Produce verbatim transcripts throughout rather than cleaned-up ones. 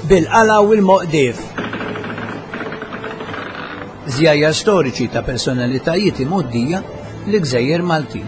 bil-qala u l-Moqdief. Żjajjar storiċi ta' personalitajiet imgħoddija l-Gżejjer Maltin.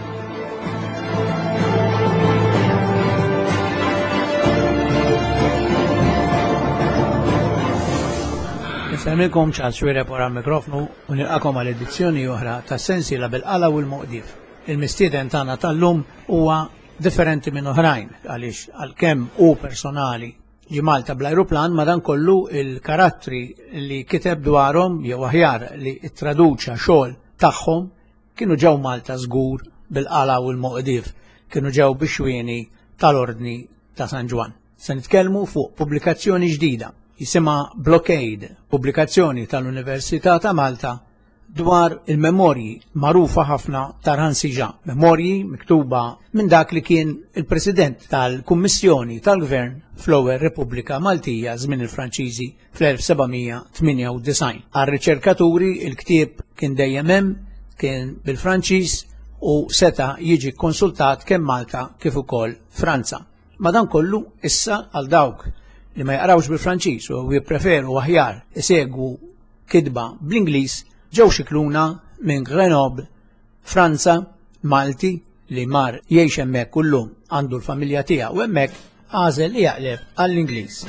Nifhemilkom Charles Xwiereb wara l-mikrofonu u nilqakom għal edizzjoni oħra ta' sensiela bil-qala u l-Moqdief. Il-mistieden tagħna tal-lum huwa differenti minn oħrajn għaliex għalkemm hu personali ġi Malta bl-ajruplan madankollu il-karattri li kiteb dwarhom jew aħjar li traduċa xogħol tagħhom kienu ġew Malta żgur bil-qala u l-Moqdief, kienu ġew bix-xwieni tal-Ordni ta' San Ġwan. Se nitkellmu fuq pubblikazzjoni ġdida jisimha Blockade, pubblikazzjoni tal-Università ta' Malta dwar il-memorji magħrufa ħafna ta' Ransiġa, memorji miktuba minn dak li kien il-President tal-Kummissjoni tal-Gvern fl-ewwel Repubblika Maltija żmien il-Franċiżi fl-elf sebgħimija tminja u design. Għar-riċerkaturi il-ktieb kien dejjem hemm, kien bil-Franċiż u seta' jiġi konsultat kemm Malta kif ukoll Franza. Madankollu issa għal dawk li ma jaqrawx bil-Franċiż u jippreferu aħjar isegwu kitba bl-Ingliż ġew xikluna minn Grenoble, Franza, Malti li mar jgħix hemmhekk kullum għandu l-familja tiegħu hemmhekk għażel li jaqleb għall-Ingliż.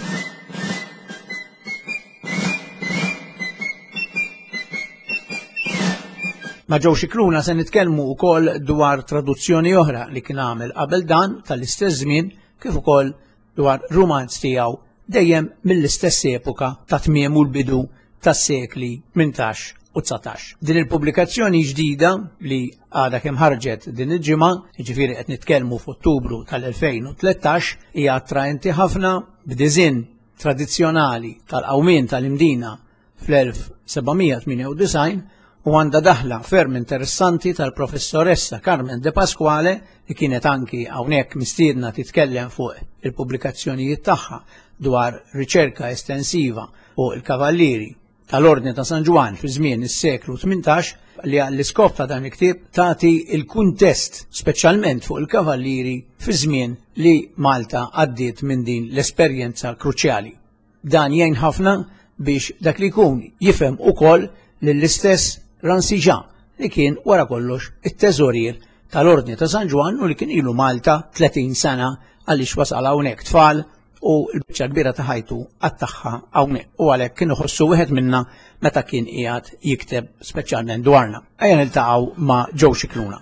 Ma ġew xikluna se nitkellmu wkoll dwar traduzzjoni oħra li kien għamel qabel dan tal-istess żmien kif ukoll dwar rumanz tiegħu dejjem mill-istess epoka ta' tmiem u l-bidu tas-sekli tmintax u tsatax. Din il-pubblikazzjoni ġdida li għadha kemm ħarġet din il-ġimgħa, jiġifieri qed nitkellmu f'Ottubru tal-elfejn u tlettax, hija attraenti ħafna b'diżinn tradizzjonali tal-qawmien tal-imdina fl-elf sebgħimija tminja u design u għandha daħla ferm interessanti tal-professoressa Carmen De Pasquale li kienet anki hawnhekk mistiedna titkellem fuq il-pubblikazzjonijiet tagħha dwar riċerka estensiva fuq il-kavallieri tal-Ordni ta' San Ġwan fi żmien is-seklu tmintax li għall-iskop ta' dan il-ktieb tagħti il-kuntest speċjalment fuq il-kavallieri fi żmien li Malta għaddiet minn din l-esperjenza kruċjali. Dan jgħin ħafna biex dak li jkun jifhem ukoll lill-istess Ransiġa li kien wara kollox it-teżorier tal-Ordni ta' San Ġwan u li kien ilu Malta tletin sena għaliex wasal hawnhekk tfal u l-biċċa kbira ta' ħajtu għattaħħa hawnhekk u għalhekk kienu ħossu wieħed minna meta kien qiegħed jikteb speċjalment dwarna. Ejja niltaqgħu ma' ġew xikluna.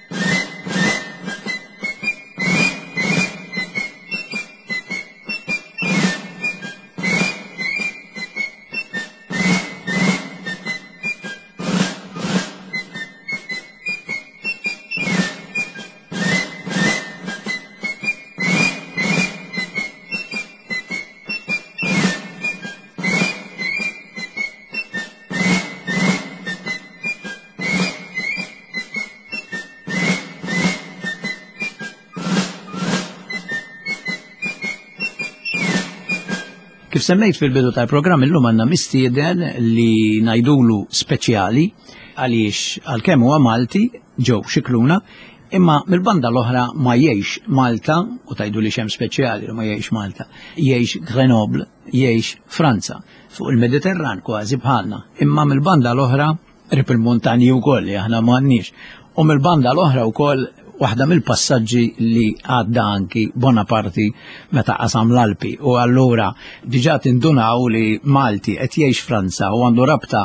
Kif semmejt fil-bidu tal-programm illum għandna mistieden li ngħidulu speċjali għaliex għalkemm huwa Malti ġew xikluna imma mill-banda l-oħra ma jgħix Malta u tgħidu li xem speċjali li ma jgħix Malta, jgħix Grenoble, jgħix Franza fuq il-Mediterran kważi bħalna, imma mill-banda l-oħra rib il-montani wkoll li aħna m'għandniex. U mill-banda l-oħra wkoll waħda mill-passaġġi li għadda anki Bonaparte meta qasam l-Alpi u allura diġà tindunaw li Malti qed jgħix Franza u għandu rabta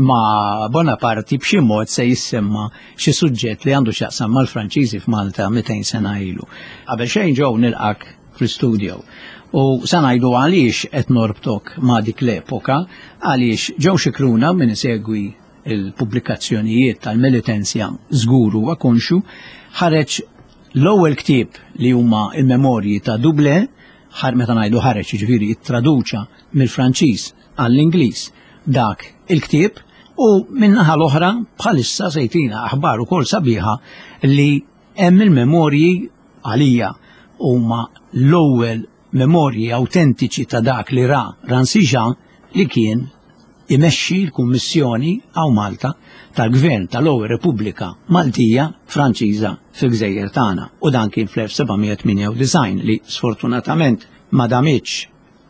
ma' Bonaparte b'xi mod se jissemma xi suġġett li għandu x'jaqsam mal-Franċiżi f'Malta mitejn sena ilu. Qabel xejn ġew nilqak fl-istudju u se ngħidu għaliex qed norbtok ma' dik l-epoka għaliex ġew xikluna min isegwi il-pubblikazzjonijiet tal-militenzja żgur huwa konxu ħareġ l-ewwel ktieb li huma il-memorji ta' Dublé, ħar meta ngħidu ħareġ jiġifieri ittraduċa mill-Franċiż għall-Ingliż dak il-ktieb u min-naħa l-oħra bħalissa sejtina aħbar ukoll sabiħa li hemm il-memorji għalija huma l-ewwel memorji awtentiċi ta' dak li ra Ransiġa li kien imexxi l-Kummissjoni għaw Malta tal-Gvern tal-ewwel Repubblika Maltija Franċiża fil-Gżejjer tagħna u dan kien fl-elf sebgħimija tminja u design li sfortunatament ma damitx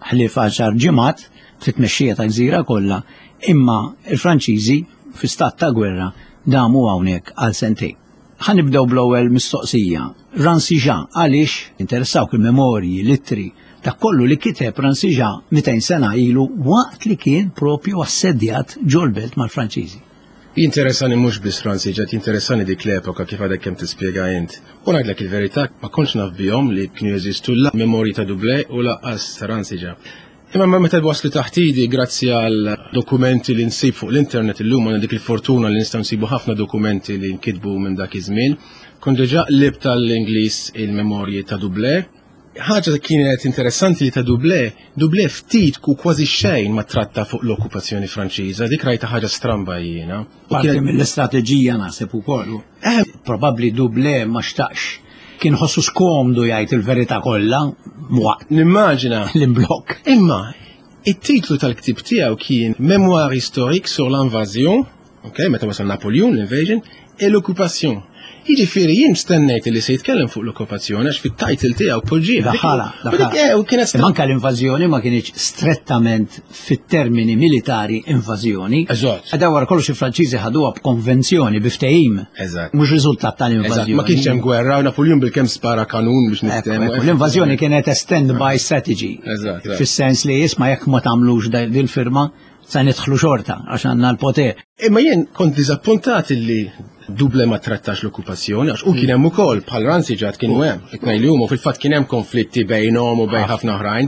ħlief għaxar ġimgħat fit-tmexxija ta' gżira kollha, imma il-Franċiżi fi stat ta' gwerra damu hawnhekk għal sentejn. Ħanibdew bl-ewwel mistoqsija. Rancijan għaliex interessawk il-memorji, l-ittri ta' kollu li kiteb Rancijan mitejn sena ilu waqt li kien propju assedjat ġolbelt mal-Franċiżi. Jinteressani mhux biss Rancijan, jinteressani dik l-epoka kif għadek kemm tispjega int. U ngħidlek il-verità ma kontx naf bihom li kienu jeżistu la memorji ta' Dublé u laqqas Rancijan. Imma ma meta waslu taħtidi grazzi għal dokumenti li nsib fuq l-internet illum għandna dik il-fortuna li nistgħu nsibu ħafna dokumenti li nkitbu minn dak iż-żmien. Kont diġà lib tal-Ingliż il-memorji ta' Dublé. Ħaġa kienet interessanti li ta' Dublé, Dublé ftit ku kważi xejn ma tratta fuq l-okkupazzjoni Franċiża, dik rajta ħaġa stramba jiena. Parti mill-istrateġija naħseb ukoll. Eh, Probabbli Dublé ma xtaqx. Kien ħossu skomdu jgħid il-verità kollha waqt nimmaġina. l-imblokk. Imma, it-titlu tal-ktib tiegħu kien Mémoire historique sur l'invasion, okay, meta wasal Napoleon, l-invasion, e l'occupation. Jiġifieri jien stennejt li se jitkellem fuq l-okkupazzjoni għax fit-title tiegħu poġġieha. Daħala, daħala. Manka l-invażjoni ma kienx strettament fit-termini militari invażjoni. Eżatt. Għadha wara kollox il-Franċiżi ħaduha b'konvenzjoni biftehim. Eżatt. Mhux riżultat tal-invażjoni. Ma kienx hemm gwerra u Napoleon bil-kemm spara kanun biex niftehmu. L-invażjoni kienet a stand-by strategy. Eżatt. Fis-sens li jisma' jekk ma tagħmlux din firma se nidħlu xorta għax għandna l-poter. Imma jien kont diżappuntat li Dublé ma trattax l-okkupazzjoni, għax u kien hemm ukoll bħal Rancijan kienu hemm, iknej li huma fil-fatt kien hemm konflitti bejnhom u bejn ħafna oħrajn.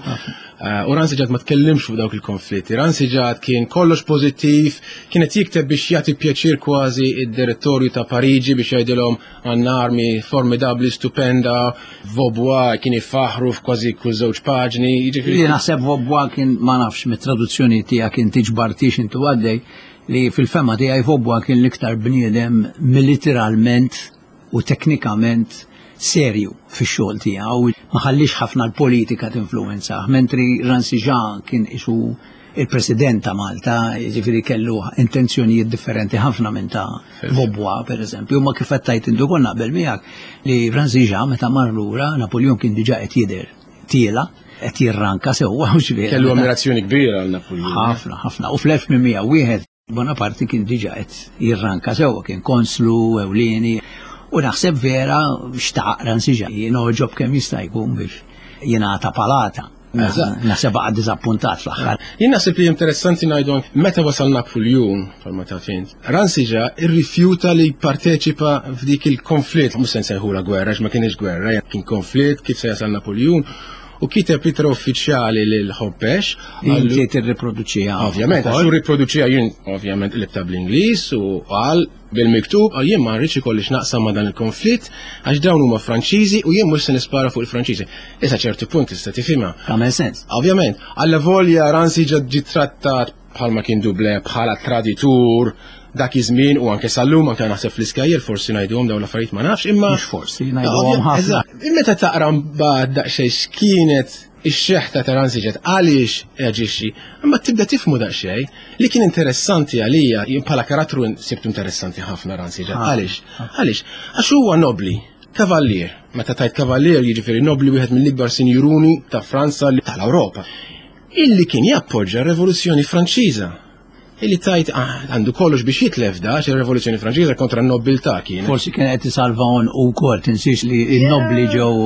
U Rancijan ma tkellimx fuq dawk il-konflitti. Rancijan kien kollox pożittiv, kienet jikteb biex jagħti pjaċir kważi id-direttorju ta' Pariġi biex jgħidilhom għandna armi formidabbli stupenda, Vaubois kien ifaħru f'kważi kull żewġ paġni. Li naħseb Vaubois kien ma nafx mit-traduzzjoni tiegħek kien tiġbartix intu għaddej li fil-fema tiegħi Vaubois kien l-iktar bniedem militarment u teknikament serju fix-xogħol tiegħu, ma ħallix ħafna l-politika tinfluwenza, mentri Rancijan kien isu il-President ta' Malta, jiġifieri kellu intenzjonijiet differenti ħafna minn ta' Vaubois pereżempju, ma kif qed tajt intu konna naqbel miegħek li Rancijan meta mar lura Napoleon kien diġà qed jidher tiela qed jirranka sewwa u x'vera. Kellu ammirazzjoni kbira għal Napoleon. Ħafna, ħafna. U fl-elf mija wieħed Bonaparte kien diġà qed jirranka sewwa, kien konslu ewlieni. U naħseb vera xtaq Rancijan jinoġob kemm jista' jkun biex jingħata palata. Naħseb għad diżappuntat fl-aħħar. Jien naħseb li interessanti ngħidu meta wasal Napoleon bħalma ta' fint. Rancijan irrifjuta li jipparteċipa f'dik il-konflitt, mhux se nsejħula gwerra, ma kienx gwerra, kien konflitt kif se jasal Napoleon. U kiteb itra uffiċjali lil Hoppex. Inti tirriproduċija. Ovvjament, għax riproduċija jien ovvjament libta bl-Ingliż u għal bil-miktub għal jien ma rridx ikollix naqsam ma' dan il-konflitt għax dawn huma Franċiżi u jien mhux se nispara fuq il-Franċiżi. Issa ċerti punt tista' tifhimha. Tagħmel sens. Ovvjament, alla volja Rancijan ġi trattat bħalma kien Dublé bħala traditur dak iż-żmien u anke sallum anke naħseb fl-iskajjer forsi ngħiduhom dawn l-affarijiet ma nafx imma mhux forsi ngħiduhom ħafna. Meta taqra mbagħad daqsxejn x'kienet ix-xeħta ta' Rancijan għaliex jaġixxi, imma tibda tifhmu daqsxejn li kien interessanti għalija jien bħala karattru sibtu interessanti ħafna Rancijan. Għaliex? Għaliex? Għax huwa nobli, kavallier. Meta tajt kavallier jiġifieri nobli wieħed mill-ikbar sinjuruni ta' Franza tal-Ewropa. Illi kien jappoġġja r-Revoluzzjoni Franċiża. Illi tajt għandu kollox biex jitlef da ir-Revoluzzjoni Franċiża kontra n-nobiltà kien. Forsi kien qed isalvahom ukoll tinsix li n-nobli ġew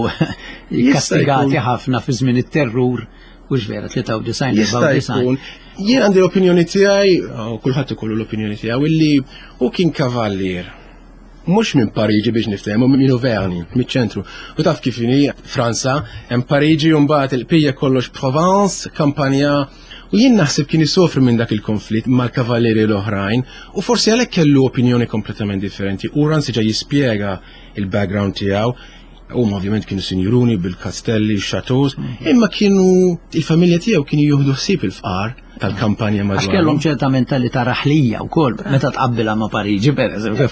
kastigati ħafna fi żmien it-terrur u x'vera tlieta u design jista' jkun. Jien għandi l-opinjoni tiegħi, u kulħadd ikollu l-opinjoni tiegħu illi hu kien kavallier. Mhux minn Pariġi biex niftehmu minn Auvergne, miċ-ċentru. U taf kif inhi Franza, hemm Pariġi u mbagħad il-pija kollox Provence, Campania. U jien naħseb kien isofri minn dak il-konflitt mal-kavallieri l-oħrajn u forsi għalhekk kellu opinjoni kompletament differenti. U Rancijan jispjega il-background tiegħu. Huma ovvjament kienu sinjuruni bil-kastelli, x-chateaus, imma kienu il-familja tiegħu kienu jieħdu ħsieb il-fqar tal-kampanja madwar. Għax kellhom ċerta mentalità raħlija wkoll meta tqabbilha ma' Pariġi pereżempju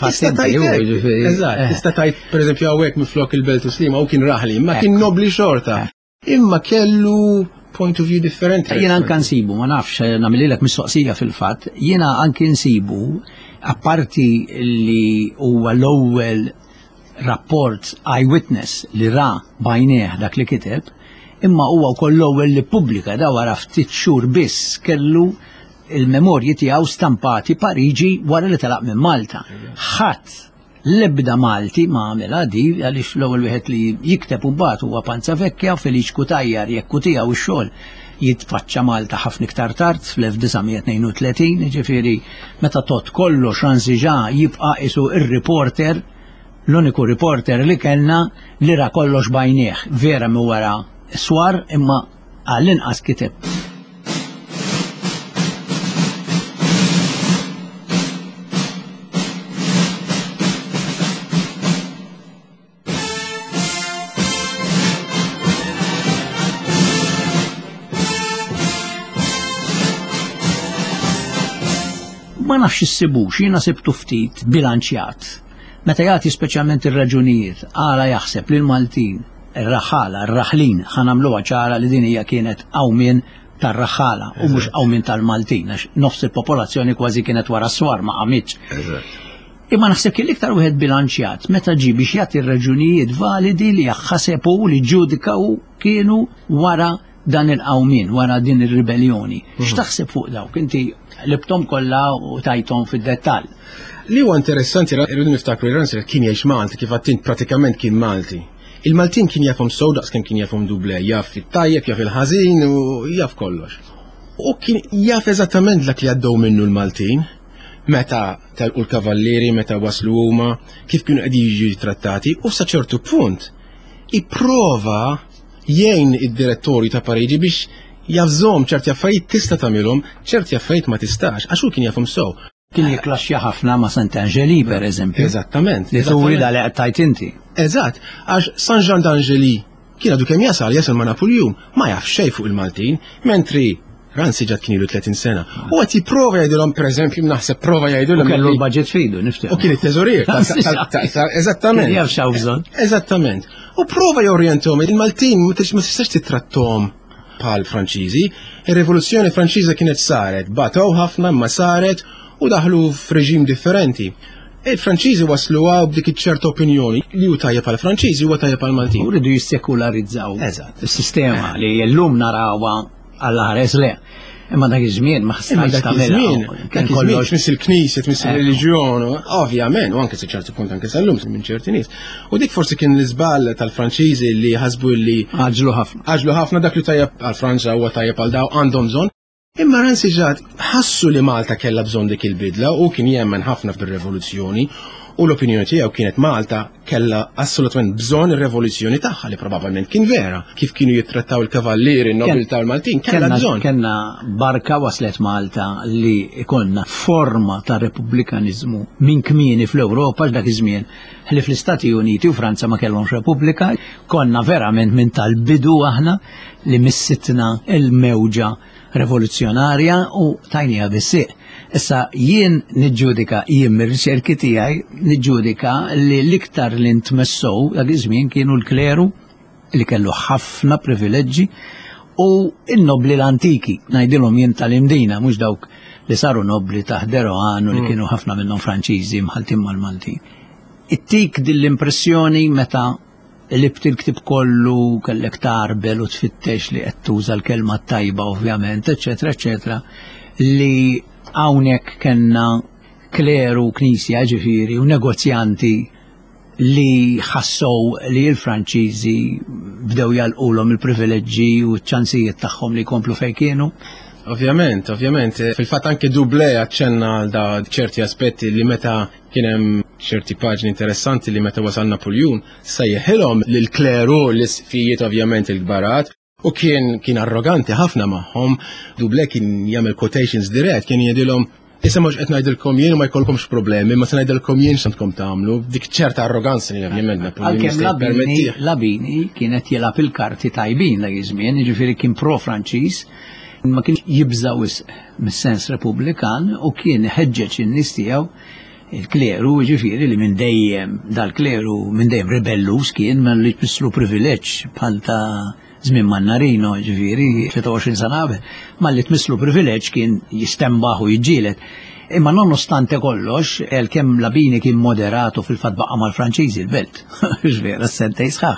kif Eżatt, tista' tgħid pereżempju hawnhekk minflok il-Belt u Slima u kien raħli, imma kien nobli xorta. Imma kellu point of view differenti. Jiena anke nsibu, ma nafx nagħmililek mistoqsija fil-fatt, jiena anke nsibu apparti li huwa l-ewwel rapport eyewitness li ra bajnieh dak li kiteb, imma huwa wkoll l-ewwel li pubblika da wara ftit xhur biss kellu il-memorji tiegħu stampati Pariġi wara li telaq minn Malta. Ħadd l-ebda Malti ma għamilha di għaliex l-ewwel wieħed li jikteb imbagħad huwa Panzavecchia, Felice Kutajjar jekk tiegħu x-xogħol jitfaċċa Malta ħafna iktar tard fl-elf tisa' tnejn u tletin, ġifieri meta tot kollox ransiġa jibqa' isu ir-reporter, l-uniku reporter li kellna li ra kollox bajnieh, vera mi wara swar imma għall-inqas kiteb. Ma nafx issibux, jiena sibtu ftit bilanċjat. Meta jagħti speċjalment ir-raġunijiet għala jaħseb li l-Maltin, ir-raħala, ir-raħlin ħanamluha ċara li din hija kienet awmien tar-raħala u mhux awmien tal-Maltin, għax nofs il-popolazzjoni kważi kienet wara s-swar ma qamitx. Imma naħseb kien l-iktar wieħed bilanċjat meta ġi biex jagħti raġunijiet validi li jaħħasebu li ġudikaw kienu wara dan il-qawmin, wara din ir-ribellioni. X'taħseb fuq dawk? Inti libtom kollha u tajtom fid-dettall. Li huwa interessanti rridu niftakru l-Ranser kien jgħix Malti kif għattint pratikament kien Malti. Il-Maltin kien jafhom sow daqs kemm kien jafhom duble, jaf it-tajjeb, jaf il-ħażin u jaf kollox. U kien jaf eżattament dak li għaddew minnu l-Maltin, meta telqu l-kavallieri, meta waslu huma, kif kienu qegħdin jiġu trattati u sa ċertu punt ipprova jgħin id-direttorju ta' Pariġi biex jafżhom ċerti affarijiet tista' tagħmilhom, ċerti affarijiet ma tistax, għax hu kien jafhom sew. Kien jiklaxxa ħafna ma' Sant'Angeli pereżempju. Eżattament. Li turi dal qed inti. Eżatt, għax San Jean d'Angeli kien għadu kemm jasal jasal ma' Napoleon ma jaf xejn fuq il-Maltin, mentri Ransiġat kien ilu tletin sena. U għet jipprova jgħidulhom pereżempju naħseb prova jgħidulhom. Kellu l-budget fidu, niftem. U kien it-teżorier. Eżattament. Jaf xaw bżonn. Eżattament. U prova jorjentom il-Maltin ma tistax titrattom bħal Franċiżi. Ir-Rivoluzzjoni Franċiża kienet saret, bataw ħafna ma saret u daħlu f'reġim differenti. Il-Franċiżi waslu għaw b'dik iċ-ċerta opinjoni li hu tajjeb għal Franċiżi u tajjeb għal Maltin. Uridu jissekularizzaw is-sistema li llum narawha għall-ħares le. Imma dak iż-żmien ma ħassajx tagħmilha. Kien kollox mis il-Knisja, mis il-reliġjon, ovvjament, u anke sa ċertu punt anke sal-lum minn ċerti nies. U dik forsi kien l-iżball tal-Franċiżi li ħasbu li għaġlu ħafna. Għaġlu ħafna dak li tajjeb għal Franċa huwa tajjeb għal daw għandhom bżonn. Imma Ransiġat ħassu li Malta kellha bżonn dik il-bidla u kien jemmen ħafna fir-revoluzzjoni u l-opinjoni tiegħu kienet Malta kellha assolutament bżonn ir-revoluzzjoni tagħha li probabbilment kien vera. Kif kienu jittrattaw il-kavallieri, in-nobiltà l-Maltin, kellha bżonn. Kellna barka waslet Malta li ikonna forma ta' repubblikaniżmu minn kmieni fl-Ewropa dak iż-żmien li fl-Istati Uniti u Franza ma kellhomx repubblika, konna verament minn tal-bidu aħna li missitna il-mewġa revoluzzjonarja u tajnija bis-sieq. Issa jien niġġudika jien mir-riċerki tiegħi niġġudika li l-iktar li ntmessow dak iż-żmien kienu l-kleru li kellu ħafna privileġġi u n-nobli l-antiki ngħidilhom jien tal-imdina mhux dawk li saru nobli ta' Ħderoan u li kienu ħafna minnhom Franċiżi mħaltin mal-Maltin. Ittik din l-impressjoni meta libt il-ktib kollu kellek tarbel u tfittex li qed tuża l-kelma tajba ovvjament, eċetera, eċetera, li hawnhekk kellna kleru knisja ġifieri u negozjanti li ħassow li l-Franċiżi bdew jalqulhom il-privileġġi u ċ-ċansijiet tagħhom li jkomplu fejn kienu. Ovvjament, ovvjament, fil-fatt anke Dublé aċċenna għal da ċerti aspetti li meta kien hemm ċerti paġni interessanti li meta wasal Napoleon sejħilhom lil kleru l-isfijiet ovvjament il-gbarat u kien kien arroganti ħafna magħhom. Dublé kien jagħmel quotations dirett, kien jgħidilhom issa mhux qed ngħidilkom jien ma jkollkomx problemi, ma se ngħidilkom jien x'għandkom tagħmlu, dik ċerta arroganza li ovvjament Napoleon Labini kienet jilgħab il-karti tajbin dak iż-żmien, jiġifieri kien pro-Franċiż, ma kienx jibżaw mis-sens Repubblikan u kien ħeġġeġ in-nies tiegħu il-kleru ġifieri li minn dejjem dal-kleru minn dejjem rebellus kien ma li tmisslu privileġġ bħal ta' żmien Mannarino ġifieri tlieta u għoxrin sena qabel, ma li tmisslu privileġġ kien jistembaħ u jiġġieled. Imma nonostante kollox, kemm Labini kien moderatu fil-fatt baqa' mal-Franċiżi l-belt. Ġvera s-sentej sħaħ.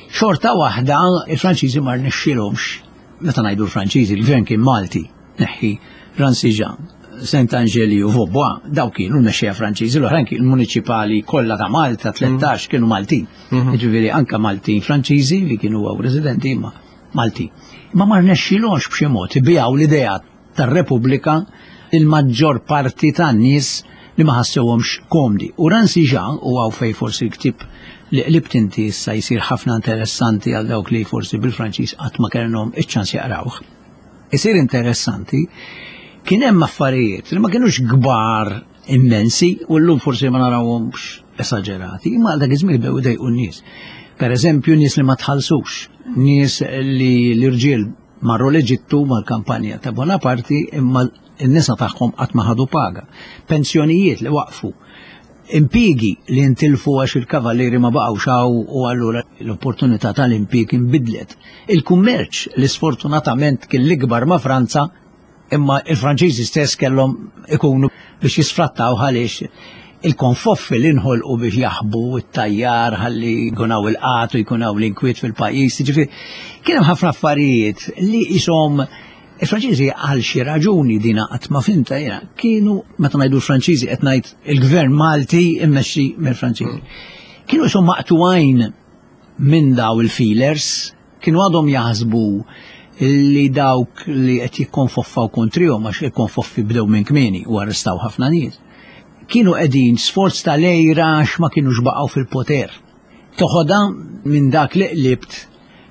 xorta waħda il-Franċiżi ma rnexxilhomx. Meta ngħidu l-Franċiżi, il-gvern kien Malti, neħħi Ransiġan, Saint-Angeli u Vaubois, daw kienu l-mexxejja Franċiżi, l-oħrajn kienu l-municipali kollha ta' Malta tlettax kienu Maltin. Jiġifieri anke Maltin Franċiżi li kienu għaw residenti imma Maltin. Ma ma rnexxilhomx b'xi mod ibijaw l-idea tar-Repubblika il-maġġor parti tan-nies li ma ħassewhomx komdi. U Ransiġan u għaw fej forsi l-ktib li qlibt inti issa jsir ħafna interessanti għal dawk li forsi bil-Franċiż qatt ma kellhom iċ-ċans jaqrawh. Isir interessanti kien hemm affarijiet li ma kienux kbar immensi u llum forsi ma narawhomx esaġerati, imma dak iż-żmien bdew idejqu n-nies. Pereżempju nies li ma tħallsux, nies li l-irġiel marru l-Eġittu mal-kampanja ta' Bonaparte imma n-nisa tagħhom qatt ma ħadu paga. Pensjonijiet li waqfu, impigi li ntilfu għax il-kavalleri ma baqgħux hawn u allura l-opportunità tal-impig inbidlet. Il-kummerċ li sfortunatament kien l-ikbar ma' Franza imma il-Franċiżi stess kellhom ikunu biex jisfrattaw għaliex il-konfoffi li nħolqu biex jaħbu it-tajjar ħalli jkunaw il-qatu jkunaw l-inkwiet fil-pajjiż. Ġifieri kien hemm ħafna affarijiet li ishom il-Franċiżi għal xi raġuni dina qatt ma fimta jiena kienu meta ngħidu l-Franċiżi qed ngħid il-Gvern Malti immexxi mill-Franċiżi. Kienu ishom maqtuwajn minn daw il-feelers, kienu għadhom jaħsbu li dawk li qed jikkonfoffaw kontrihom għax il-konfoffi bdew minn kmieni u arrestaw ħafna nies. Kienu qegħdin sforz ta' lejra għax ma kinux baqgħu fil-poter. Toħodha minn dak li qlibt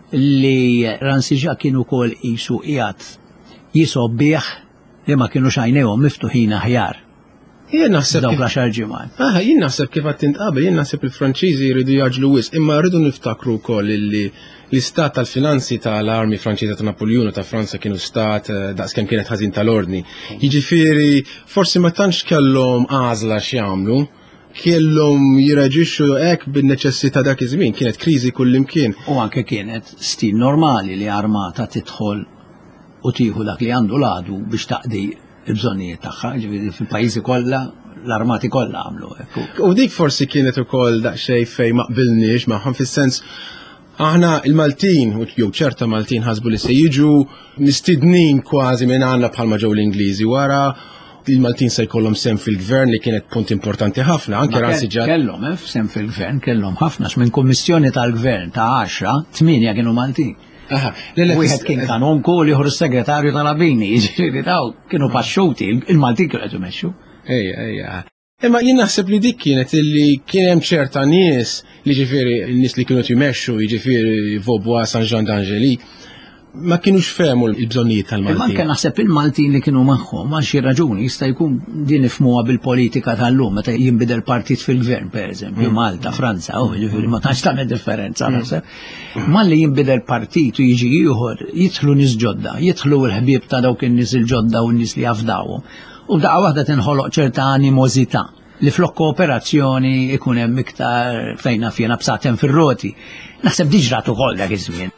li Ransiġa kienu wkoll qisu qiegħed jisob bih li ma kienux għajnejhom miftuħin aħjar. Jien naħseb dawk l-għaxar ġimgħat. Aha, jien naħseb kif qed tinqabel, jien naħseb il-Franċiżi jridu jaġlu wisq, imma rridu niftakru wkoll li l-istat tal-finanzi tal-armi Franċiża ta' Napoljun u ta' Franza kienu stat daqskemm kienet ħażin tal-ordni. Jiġifieri forsi ma tantx kellhom għażla x'jagħmlu, kellhom jirreġixxu hekk bin-neċessità dak iż-żmien, kienet kriżi kullimkien. U anke kienet stil normali li armata tidħol u tieħu dak li għandu l-għadu biex taqdi il-bżonnijiet tagħha, ġifieri fil-pajjiżi kollha l-armati kollha għamlu hekk. U dik forsi kienet ukoll daqsxejn fejn ma qbilniex magħhom fis-sens aħna il-Maltin, u jew ċerta Maltin ħasbu li se jiġu mistidnin kważi minn għandna bħalma ġew l-Ingliżi wara il-Maltin se jkollhom sem fil-gvern li kienet punt importanti ħafna, anke Ransiġa. Kellhom eh, sem fil-gvern, kellhom ħafna minn kummissjoni tal-gvern ta' għaxra, tminja kienu Maltin. Aha, wieħed kien kanonku li ieħor is-segretarju tal-Abini, jiġifieri daw kienu paxxuti, il-Maltin kienu qed imexxu. Ejja, ejja. Imma jien naħseb li dik kienet illi kien hemm ċerta nies li ġifieri n-nies li kienu jmexxu, jiġifieri Vaubois, Saint-Jean d'Angeli, ma kienux fehmu l-bżonnijiet tal-Maltin. Manke naħseb il-Maltin li kienu magħhom għal xi raġuni jista' jkun din ifhmuha bil-politika tal-lum meta jinbidel partit fil-gvern pereżempju Malta, Franza, u jiġifieri ma tantx tagħmel differenza naħseb. Malli jinbidel partit u jiġi ieħor jidħlu nies ġodda, jidħlu l-ħbieb ta' dawk in-nies il-ġodda u n-nies li jafdawhom. U daqqa waħda tinħoloq ċerta animożità li flok kooperazzjoni ikun hemm iktar fejna fjena b'satem fir-roti. Naħseb diġrat ukoll dak iż-żmien.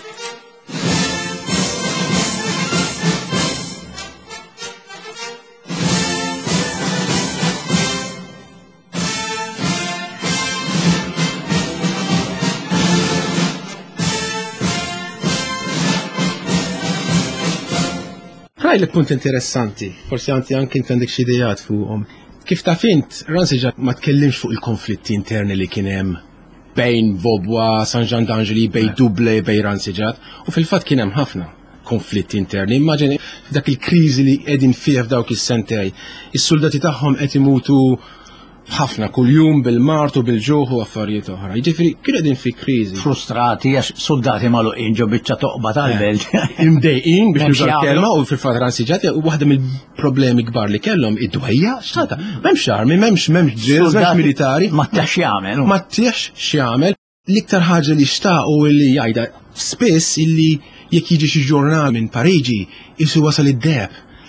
Raj li punt interessanti, forsi għanti anki intendik xi idejat fuqhom. Kif ta' fint, Ransiġa ma tkellimx fuq il-konflitti interni li kien hemm bejn Vaubois, Saint-Jean d'Angeli, bejn Dublé, bejn Ransiġat, u fil-fatt kien hemm ħafna konflitti interni. Immaġini dak il-kriżi li qegħdin fih f'dawk is-sentej, is-soldati tagħhom qed imutu ħafna kuljum bil-mart u bil-ġuħ u affarijiet oħra. Jiġifieri kien qegħdin fi kriżi. Frustrati għax soldati magħluqin ġew biċċa toqba tal-belt. Imdejqin biex nużaw kelma u fil-fatt Ransiġat waħda mill-problemi kbar li kellhom id-dwejja x'tata. M'hemmx armi, m'hemmx m'hemmx ġiels, m'hemmx militari. Ma tiex jagħmel. Ma tiex x'jagħmel. L-iktar ħaġa li xtaqu li jgħidha spiss illi jekk jiġi xi ġurnal minn Pariġi isu wasal id-deb.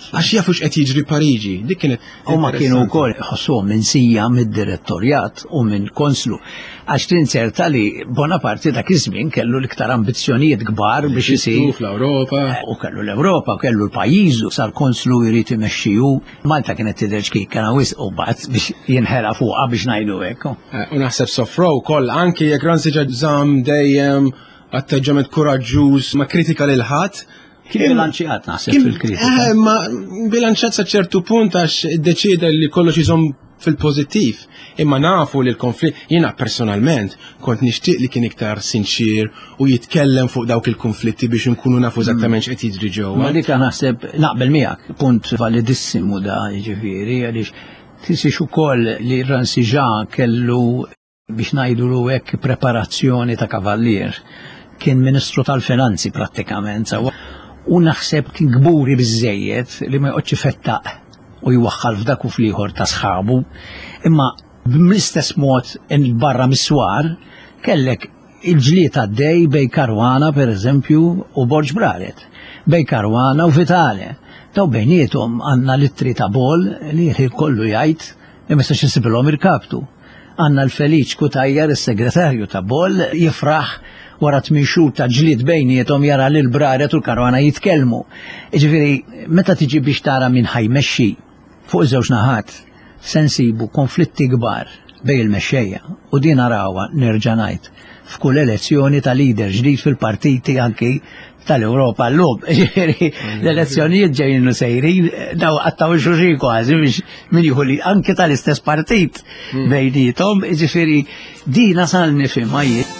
Għax jafu x'qed jiġri Pariġi, dik kienet. Huma kienu wkoll ħossuhom minsija mid-direttorjat u minn konslu. Għax tinserta li Bonaparte dak iż-żmien kellu l-iktar ambizzjonijiet kbar biex isir fl-Ewropa. U kellu l-Ewropa, kellu l-pajjiżu sar konslu jrid imexxiju. Malta kienet tidher xkik kien wisq u bagħad biex jinħela fuqha biex ngħidu hekk. U naħseb sofrow ukoll anke jekk Ransiġa żamm dejjem atteġġament kuraġġuż ma kritika lil ħadd. Kien bilanċjat naħseb fil-kritika. Ma bilanċjat sa ċertu punt għax iddeċida li kollox iżomm fil-pożittiv. Imma nafu li l-konflitt, jiena personalment kont nixtieq li kien iktar sinċir u jitkellem fuq dawk il-konflitti biex nkunu nafu eżattament x'qed jiġri ġewwa. Ma dik naħseb naqbel miegħek punt validissimu da jiġifieri għaliex tisix ukoll li Ransiġa kellu biex ngħidulu hekk preparazzjoni ta' kavallier. Kien Ministru tal-Finanzi prattikament. U naħseb kien gburi biżejjed li ma jqgħodx ifettaq u jwaħħal f'dak u fl-ieħor ta' sħabu, imma bl-istess mod barra mis-swar kellek il-ġlied għaddej bej Karwana pereżempju u Borġ Braret, bej Karwana u Vitale. Taw bejniethom għandna littri ta' bol li kollu jgħid imma se xinsibilhom irkabtu. Għandna l-Feliċ Kutajjar, is-segretarju ta' bol, jifraħ wara tmixxur ta' ġlied bejniethom jara li l-Braret u l-Karwana jitkellmu. Jiġifieri meta tiġi biex tara min ħajmexxi fuq iż-żewġ naħat se nsibu konflitti kbar bejn il-mexxejja u din narawha nerġa' ngħid f'kull elezzjoni ta' lider ġdid fil-partiti anki tal-Ewropa llum. L-elezzjonijiet ġejjin sejrin daw qattaw xulxin kważi biex min jieħu li anke tal-istess partit bejniethom, jiġifieri din nasal nifhimha jien.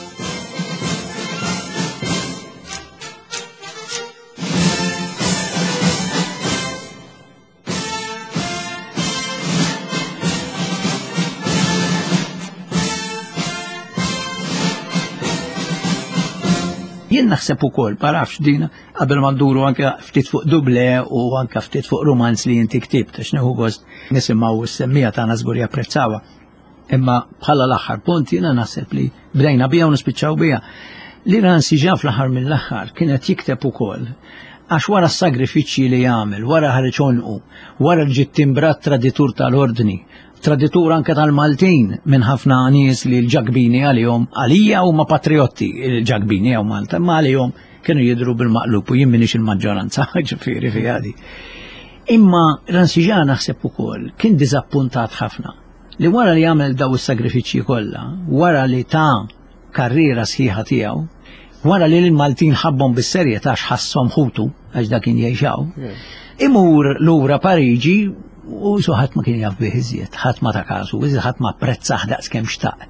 Jien naħseb ukoll parafx din qabel ma nduru anke ftit fuq Duble u anke ftit fuq romanz li inti ktibt għax neħu gost nisimgħu s-semmija tagħna żgur japprezzawha. Imma bħala l-aħħar punt jiena naħseb li bdejna biha u nispiċċaw biha. Li Ransiġa fl-aħħar mill-aħħar kienet jikteb ukoll għax wara s-sagrifiċċji li jagħmel, wara ħareġ onqu, wara l-ġiet timbrat traditur tal-ordni, traditur anke tal-Maltin minn ħafna nies li l-ġagbini għalihom għalija huma patriotti l-ġagbini għaw Malta, ma għalihom kienu jidhru bil-maqlub u jien minix il-maġġoranza ġifieri fi għadi. Imma Ransiġa naħseb ukoll kien diżappuntat ħafna li wara li jagħmel daw is-sagrifiċċji kollha, wara li ta' karriera sħiħa tiegħu, wara li l-Maltin ħabbhom bis-serjetà għax ħasshom ħutu għax dak kien jgħixaw, imur lura Pariġi u so ħadd ma kien jaf bih iżjed, ħadd ma ta' kasu, iżjed ħadd ma apprezzah daqskemm xtaq.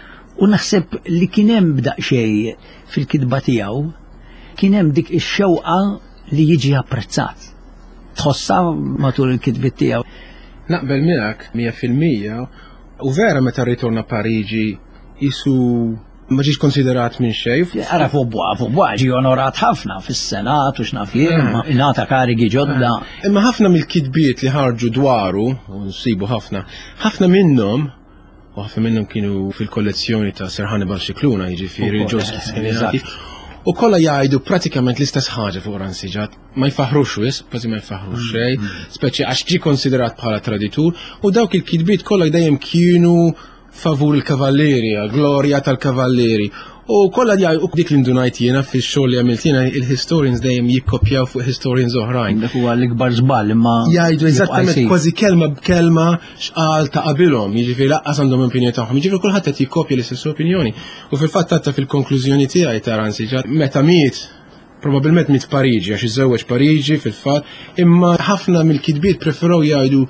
U naħseb li kien hemm b'daqsxejn fil-kitba tiegħu kien hemm dik ix-xewqa li jiġi apprezzat. Tħossha matul il-kitbiet tiegħu. Naqbel miegħek mija fil-mija u vera meta rritorna Pariġi jisu ma ġiex konsiderat minn xejn. Ara fuq buqa, fuq buqa ġi onorat ħafna fis-Senat u x'naf jien, ingħata karigi ġodda. Imma ħafna mill-kitbiet li ħarġu dwaru, u nsibu ħafna, ħafna minnhom u ħafna minnhom kienu fil-kollezzjoni ta' Sir Hannibal Scicluna, jiġifieri ġewwa u kollha jgħidu pratikament l-istess ħaġa fuq Ransiġa, ma jfaħrux wis, kważi ma jfaħrux xejn, speċi għax ġie konsiderat bħala traditur u dawk il-kitbiet kollha dejjem kienu favur il-kavalleri, glorja tal-kavalleri. U kollha jgħidu dik li ndunajt jiena fix-xogħol li għamilt jiena il-historians dejjem jikkopjaw fuq historians oħrajn. Dak huwa l-ikbar żball imma jgħidu eżattament kważi kelma b'kelma x'qal ta' qabilhom, jiġifieri laqqas għandhom opinjoni tagħhom. Jiġifieri kulħadd qed jikkopja l-istess opinjoni. U fil-fatt tatta fil-konklużjoni tiegħi ta' Ransiġa meta miet probabbilment miet Pariġi għax iżewweġ Pariġi fil-fatt, imma ħafna mill-kitbiet preferaw jgħidu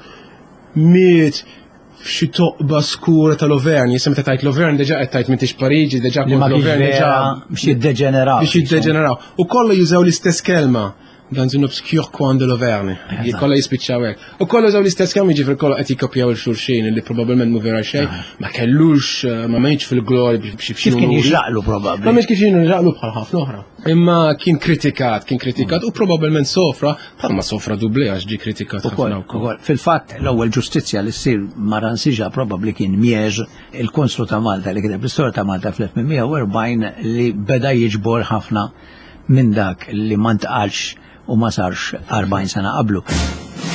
miet f'xi toqba skura tal-Auvergne, jisem ta' tajt l-Auvergne deġa qed tajt m'intix Pariġi, deġa kont l-Auvergne deġa biex jiddeġeneraw. Biex jiddeġeneraw. U kollha jużaw l-istess kelma dans un obscur coin de l'Auvergne. Kollha jispiċċaw hekk. U kollha jużaw l-istess kelma jiġifieri kollha qed jikkopjaw il-xulxin li probabbilment mu vera xejn, ma kellux ma mejtx fil-glorja biex kif kien jixraqlu probabbli. Ma mhix kif jinxraqlu bħal ħafna oħra. Imma kien kritikat, kien kritikat u probabbilment sofra, bħalma sofra Duble għax ġie kritikat ħafna wkoll. Fil-fatt l-ewwel ġustizzja li ssir ma' Ransiġa probabbli kien Miex, il-Konslu ta' Malta li kiteb l-istorja ta' Malta fl-elf mija u erbgħin li beda jiġbor ħafna minn dak li ma ntqalx u ma sarx arba'jn sena qablu.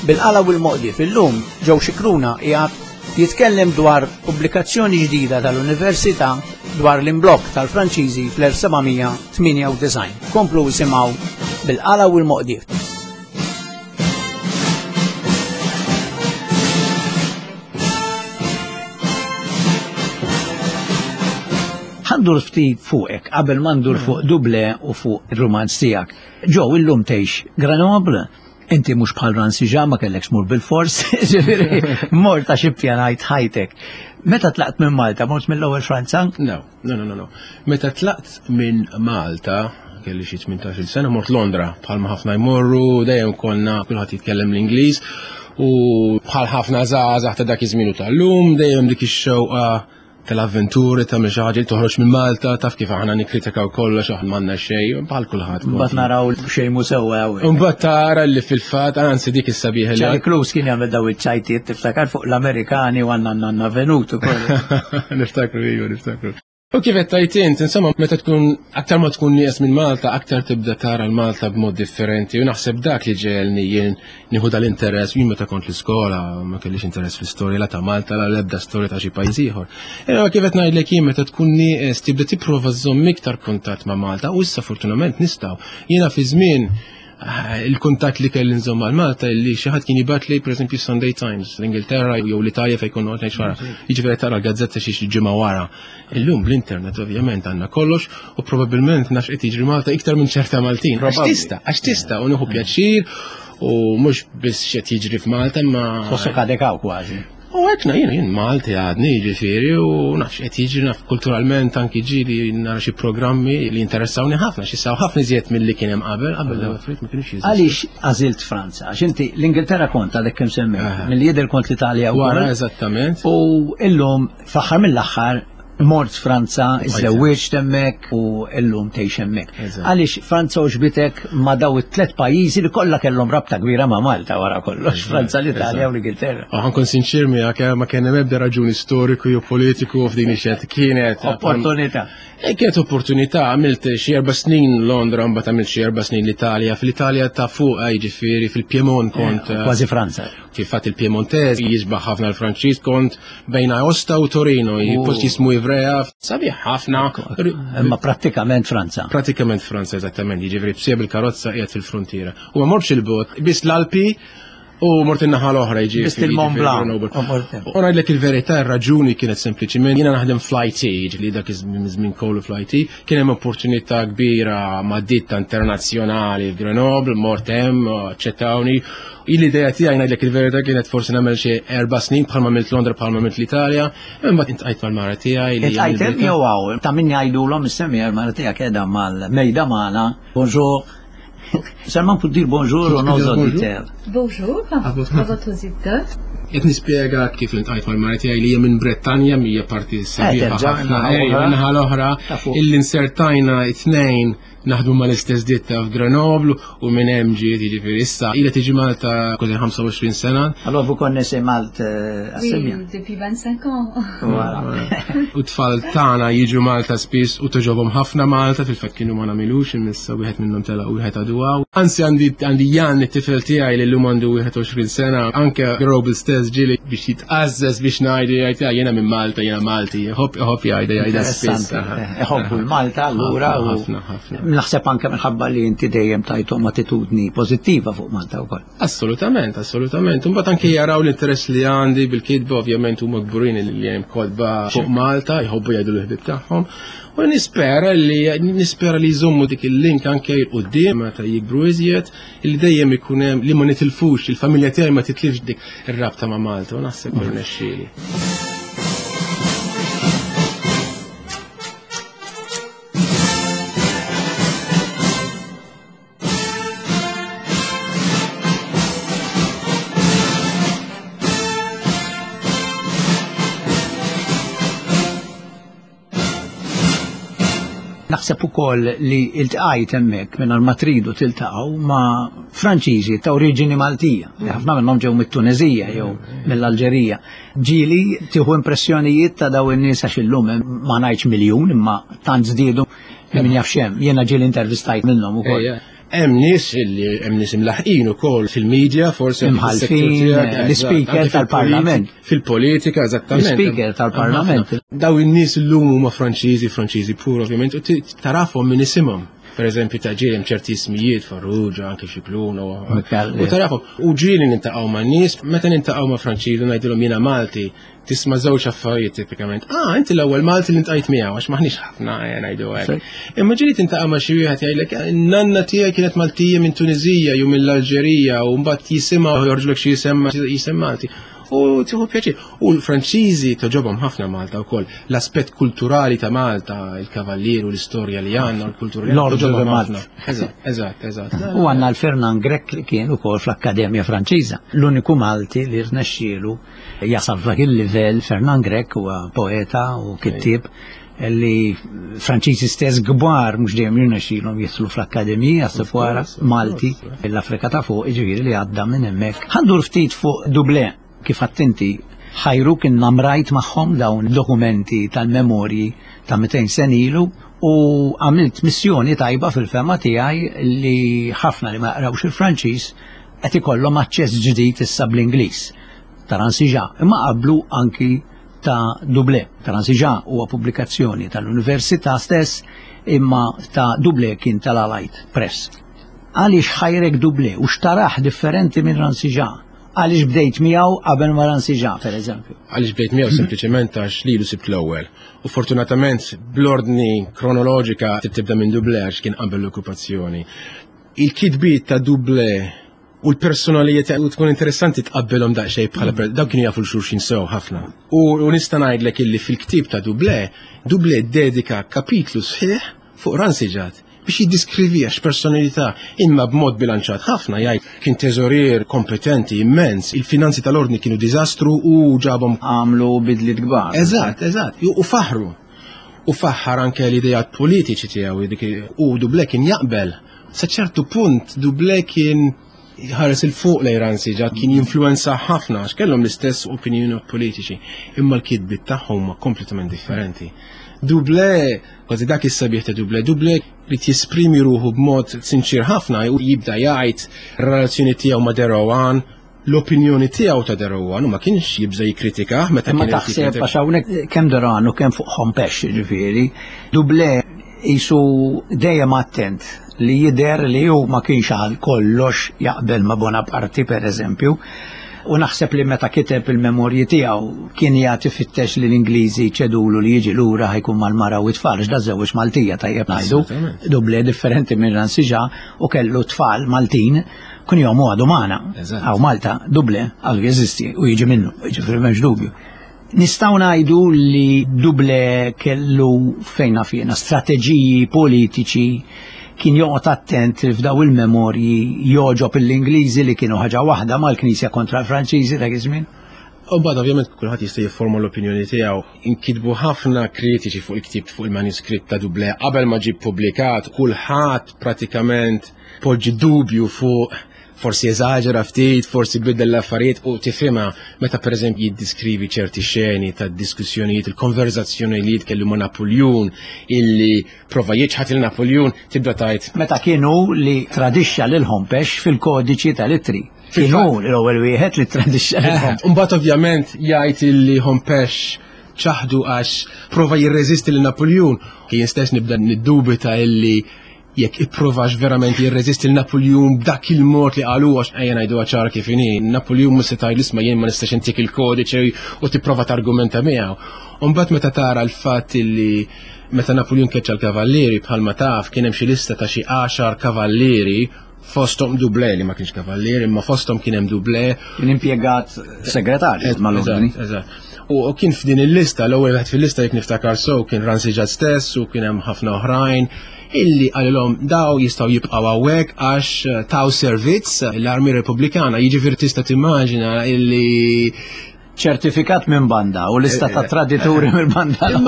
bil-qala u l-Moqdief illum Joe Scicluna qiegħed jitkellem dwar pubblikazzjoni ġdida tal-Università dwar l-imblokk tal-Franċiżi fl-ersebgħomija tminja u design. Komplu isimgħu bil-qala u l-Moqdief. Ħandur ftit fuqek qabel ma ndur fuq Duble u fuq ir-romanz tiegħek. Ġew illum tgħix Grenoble, inti mhux bħal Ransiġa ma kellekx mur bil-fors, ġifieri mort ta' xi pjanajt ħajtek. Meta tlaqt minn Malta, mort mill-ewwel Franza? No, no, no, no. Meta tlaqt minn Malta, kelli xi tmintax-il sena, mort Londra, bħalma ħafna jmorru, dejjem konna kulħadd jitkellem l-Ingliż u bħal ħafna żgħażagħ ta' dak iż-żmien tal-lum, dejjem dik ix-xewqa tal-avventuri ta' minn xi ħaġa li toħroġ minn Malta, taf kif aħna nikkritikaw kollox aħna m'għandna xejn, bħal kulħadd. Mbagħad naraw xejn mu sewwa hawn. Imbagħad tara li fil-fatt anzi dik is-sabiħ li Charlie Close kien jagħmel daw iċ-ċajtiet tiftakar fuq l-Amerikani u għandna għandna venut ukoll. Niftakru iva, niftakru. U kif qed tajt int, insomma meta tkun aktar ma tkun nies minn Malta, aktar tibda tara l-Malta b'mod differenti u naħseb dak li ġelni jien nieħu dal-interess jien meta kont l-iskola ma kellix interess fl-istorja la ta' Malta la l-ebda storja ta' xi pajjiż ieħor. Imma kif qed ngħidlek jien meta tkun nies tibda tipprova żomm iktar kuntatt ma' Malta u issa fortunament nistgħu. Jiena fi żmien il-kuntatt li kelli nżomm mal Malta li xi ħadd kien jibgħat li pereżempju Sunday Times l-Ingilterra jew l-Italja fejn kont ngħid wara. Jiġifieri tara l-gazzetta xi ġimgħa wara. Illum bl-internet ovvjament għandna kollox u probabbilment nafx qed jiġri Malta iktar minn ċerta Maltin. Għax tista', għax tista' u nieħu pjaċir u mhux biss x'qed jiġri f'Malta ma. Fossok għadekaw kważi. U għekna jien jien Malti għadni ġifieri u nafx qed jiġri naf kulturalment anki ġiri nara xi programmi li interessawni ħafna x'issaw ħafna iżjed milli kien hemm qabel qabel dawn affarijiet ma kienux jeżistu. Għaliex għażilt Franza? Għax inti l-Ingilterra kont għadek kemm semmejt, mill-jidher kont l-Italja wkoll. Wara eżattament. U illum fl-aħħar mill-aħħar mort Franza, iżewwiġt hemmhekk u llum tgħix hemmhekk. Għaliex Franza uġbitek ma' daw it-tliet pajjiżi li kollha kellhom rabta kbira ma' Malta wara kollox, Franza, l-Italja u l-Ingilterra. Ħankun sinċir miegħek ma kien hemm ebda raġuni storiku jew politiku f'din ix-xed kienet opportunità. Kienet opportunità, għamilt xi erba' snin Londra, mbagħad għamilt xi erba' snin l-Italja. Fil-Italja ta' fuq jiġifieri fil-Pjemont kont. Kważi Franza. Fil-fatt il-Piemontez jiġbaħ ħafna l-Franċiż kont bejn Aosta u Torino, post jismu Ivrea, sabiħ ħafna. Imma prattikament Franza. Prattikament Franza, eżattament, jiġifieri bsieb il-karozza qiegħed fil-frontiera. U ma morx il-bot, biss l-Alpi u mort in-naħa l-oħra jiġi. Biss il-Mont Blanc. U ngħidlek il-verità r-raġuni kienet sempliċiment jiena naħdem fl-I T li dak iż-żmien kollu fl-I T, kien hemm opportunità kbira ma' ditta internazzjonali f'Grenoble, mort hemm, aċċettawni. L-idea tiegħi ngħidlek il-verità kienet forsi nagħmel xi erba' snin bħalma milt Londra bħalma milt l-Italja, imbagħad intqajt mal-mara tiegħi li. Intqajt jew hawn ta' min jgħidulhom issemmi l-mara tiegħek qiegħda mal-mejda magħna. Bonjour. Seulement pour dire bonjour aux nos auditeurs. Bonjour à votre auditeur. Qed nispjega kif intqajt mal-mara tiegħi li hija minn Brittanja mija parti sabiħa ħafna naħa l-oħra illi nsertajna it-tnejn naħdmu mal-istess ditta f'Grenoble u minn hemm ġiet jiġifieri issa ilha tiġi Malta kważi ħamsa u għoxrin sena. Alors vous connaissez Malte assez Oui, bien. depuis vingt-cinq ans. Voilà. U tfal tagħna jiġu Malta spiss u toġobhom ħafna Malta fil-fatt kienu ma nagħmilux imissa wieħed minnhom telaq u wieħed għadu għaw. Anzi għandi għandi Jan it-tifel tiegħi li llum għandu wieħed u għoxrin sena anke Grenoble stess ġieli biex jitqażżes biex ngħidi jgħid jiena minn Malta jiena Malti. Ħobb jgħidha jgħidha spiss. Iħobbu l-Malta allura u ħafna ħafna. naħseb anke minħabba li inti dejjem tajthom attitudni pożittiva fuq Malta wkoll. Assolutament, assolutament. Imbagħad anke jaraw l-interess li għandi bil-kitba ovvjament huma kburin li hemm kodba fuq Malta, jħobbu jgħidu l-ħbib tagħhom. U nispera li nispera li jżommu dik il-link anke l-qudiem meta jikbru iżjed li dejjem ikun hemm li ma nitilfux il-familja tiegħi ma titlifx dik ir-rabta ma' Malta u naħseb irnexxieli. Naħseb ukoll li iltqajt hemmhekk mingħajr ma tridu tiltaqgħu ma' Franċiżi ta' oriġini Maltija. Ħafna minnhom ġew mit-Tunezija jew mill-Alġerija. Ġieli tieħu impressjonijiet ta' dawn in-nies għax illum ma ngħidx miljun imma tant żdiedu min jaf xemm. Jiena ġieli intervistajt minnhom ukoll. hemm nies illi hemm nies imlaħqin ukoll fil-medja forsi imħalfin l-speaker tal-Parlament. Fil-politika eżattament. L-speaker tal-Parlament. Daw in-nies illum huma Franċiżi, Franċiżi pur ovvjament, u tarafhom minn isimhom. Per eżempju ta' ġieli ċerti ismijiet Farrugia, anke Xikluna u tarafhom. U ġieli nintaqgħu ma' nies, meta nintaqgħu ma' Franċiżi ngħidilhom jiena Malti, tisma' żewġ affarijiet tipikament. Ah, inti l-ewwel Malti li ntqajt miegħu għax maħniex ħafna ngħidu hekk. Imma ġieli tintaqa' ma' xi wieħed jgħidlek in-nanna tiegħi kienet Maltija minn Tuniżija jew mill-Alġerija u mbagħad jisimha joħorġlek xi isem jisem Malti. U tieħu pjaċir. U l-Franċiżi toġobhom ħafna Malta wkoll. L-aspett kulturali ta' Malta, il-kavallier u l-istorja li għandna l-kultura. L-orġu ta' Malta. Eżatt, eżatt, eżatt. U għandna l-Fernand Grek li kien ukoll fl-Akkademja Franċiża. L-uniku Malti li rnexxielu jasal f'dak il-livell. Fernand Grek huwa poeta u kittieb li Franċiżi stess kbar mhux dejjem jirnexxielhom jidħlu fl-Akkademija s-sefwara Malti l-Afrika ta' fuq jiġifieri li għadda minn hemmhekk. Ħandur ftit fuq Dublin. Kif attenti ħajru kien namrajt magħhom dawn dokumenti tal-memorji ta' mitejn sen ilu u għamilt missjoni tajba fil-fema tiegħi li ħafna li ma jaqrawx il-Franċiż qed ikollhom aċċess ġdid issa bl-Ingliż ta' Ransiġà, imma qablu anki ta' Dublin. Ta' Ransiġà huwa pubblikazzjoni tal-Università stess imma ta' Dublin kien tal-Allied Press. Għaliex ħajrek Dublin u xtaraħ differenti minn Ransiġà? Għaliex bdejt miegħu qabel ma Ransiġà, pereżempju. Għaliex bdejt miegħu sempliċement għax lilu sibt l-ewwel. U fortunatament bl-ordni kronoloġika tibda minn Dublin għax kien qabel l-okkupazzjoni. Il-kitbiet ta' Dublin u l-personalijiet u tkun interessanti tqabbelhom daqsxejn bħala dawn kienu jafu l-xulxin sew ħafna. U nista' ngħidlek illi fil-ktieb ta' Dublin, Dublin dedika kapitlu sħiħ fuq Ransiġà biex jiddiskrivi għax personalità imma b'mod bilanċat ħafna jgħid kien teżorier kompetenti immens, il-finanzi tal-ordni kienu diżastru u ġabhom għamlu bidliet kbar. Eżatt, eżatt, u faħru. U faħħar anke l-idejat politiċi tiegħu u Dublin kien jaqbel. Sa ċertu punt Dublin kien ħares il-fuq lejn Ransiġà kien jinfluenza ħafna għax kellhom l-istess opinjoni politiċi, imma l-kitbiet tagħhom ma kompletament differenti. Dublin, kważi dak is-sabiħ ta' Dublin, Dublin li tisprimi ruħu b'mod sinċir ħafna u jibda jgħid ir-relazzjoni tiegħu ma' Derowan, l-opinjoni tiegħu ta' Derowan u ma kienx jibża jikkritika meta kien taħseb għax hawnhekk kemm Derowan u kemm fuq Hompex jiġifieri, Dublin isu dejjem attent li jidher li hu ma kienx għal kollox jaqbel ma' Bonaparte pereżempju. U naħseb li meta kiteb il-memorji tiegħu kien jagħti fittex li l-Ingliżi ċedulu li jiġi lura ħajkun mal-mara u tfal x'da żewġ Maltija tajjeb ngħidu, Dublin differenti minn Ransiġà u kellu tfal Maltin kun jom għadu magħna. Aw Malta, Dublin għal jeżisti u jiġi minnu, jiġifieri m'hemmx dubju. Nistgħu ngħidu li Dublin kellu fejn nafjena strateġiji politiċi kien joqgħod attent f'daw il-memorji joġob l-Ingliżi li kienu ħaġa waħda mal-Knisja kontra l-Franċiżi dak iż-żmien. U bad ovvjament kulħadd jista' jifforma l-opinjoni tiegħu. Inkitbu ħafna kritiċi fuq il-ktib fuq il-manuskritt ta' Dublin qabel ma ġie ppubblikat, kulħadd pratikament poġġi dubju fuq forsi eżaġera ftit, forsi biddel l-affarijiet u tifhimha meta pereżempju jiddiskrivi ċerti xeni ta' diskussjonijiet, il-konverzazzjoni li jitkellmu ma' Napoleon illi prova jiġħad il Napoleon tibda tajt. Meta kienu li tradixxa lil Hompex fil-kodiċi tal-ittri. Kienu l-ewwel wieħed li tradixxa lil Hompex. Imbagħad ovvjament jgħid illi Hompex ċaħdu għax prova jirreżisti lil Napoleon. Kien stess nibda niddubita illi jekk ipprovax verament jirreżisti l-Napoleon b'dak il-mod li qalu għax ejja ngħidu ċara kif inhi. Napoleon mhux se tgħid isma' jien ma nistax intik il-kodiċi u tipprova targumenta miegħu. U mbagħad meta tara l-fatt li meta Napoleon keċċa l-kavallieri bħalma taf kien hemm xi lista ta' xi għaxar kavallieri fosthom Dublin li ma kienx kavallieri imma fosthom kien hemm Dublin. Kien impjegat segretarju mal-ordni. Eżatt. U kien f'din il-lista l-ewwel wieħed fil-lista jekk niftakar sew kien Ransiġà stess u kien hemm ħafna oħrajn illi għalilhom daw jistgħu jibqgħu hawnhekk għax taw servizz l-Armi Repubblikana, jiġifieri tista' timmaġina illi ċertifikat minn banda u lista ta' tradituri minn banda.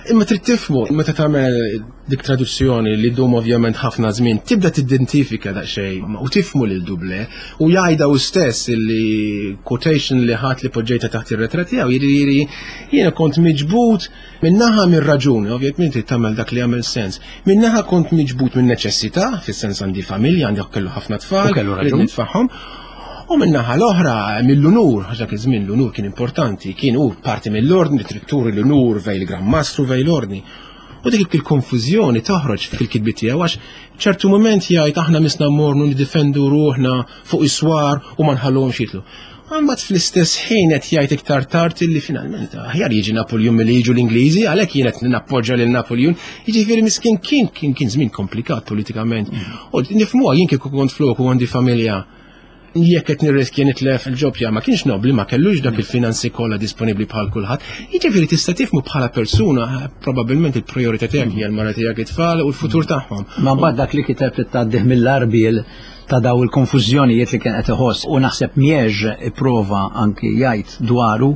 Imma trid tifhmu meta tagħmel dik traduzzjoni li ddum ovvjament ħafna żmien tibda tidentifika daqsxejn u tifhmu lil Dublé u jgħidha hu stess li quotation li ħadd li poġġejta taħt ir-retratt tiegħu jiġifieri jiena kont miġbud minnaħa mir-raġuni, ovvjament trid tagħmel dak li jagħmel sens. Minnaħa kont miġbud minn neċessità, fis-sens għandi familja, għandi kellu ħafna tfal, kellu nitfahom. U minnaħa l-oħra mill-unur, ħaġa żmien l-unur kien importanti, kien hu parti mill-ordni, tritturi l-unur vej il-Gran Mastru vej l-ordni. U dik il-konfużjoni toħroġ fil-kitbi tiegħu għax ċertu moment jgħid aħna misna mmorru nidifendu ruħna fuq iswar u ma nħallhomx jitlu. Għambat fl-istess ħin qed jgħid iktar tard illi finalment aħjar jiġi Napoleon milli jiġu l-Ingliżi, għalhekk jien qed nappoġġja lil Napoleon, jiġifieri miskin kien kien kien żmien komplikat politikament. U nifhmuha jien kieku kont floku għandi familja jekk qed nirriskja nitlef il-ġobja ma kienx nobli ma kellux dak il-finanzi kollha disponibbli bħal kulħadd. Jiġifieri tista' tifhmu bħala persuna probabbilment il-prijorità tiegħek hija l-mara tiegħek it-tfal u l-futur tagħhom. Ma mbagħad dak li kiteb tgħaddih mill-arbiel ta' daw il-konfużjonijiet li kien qed iħoss u naħseb Miex ipprova anki jgħid dwaru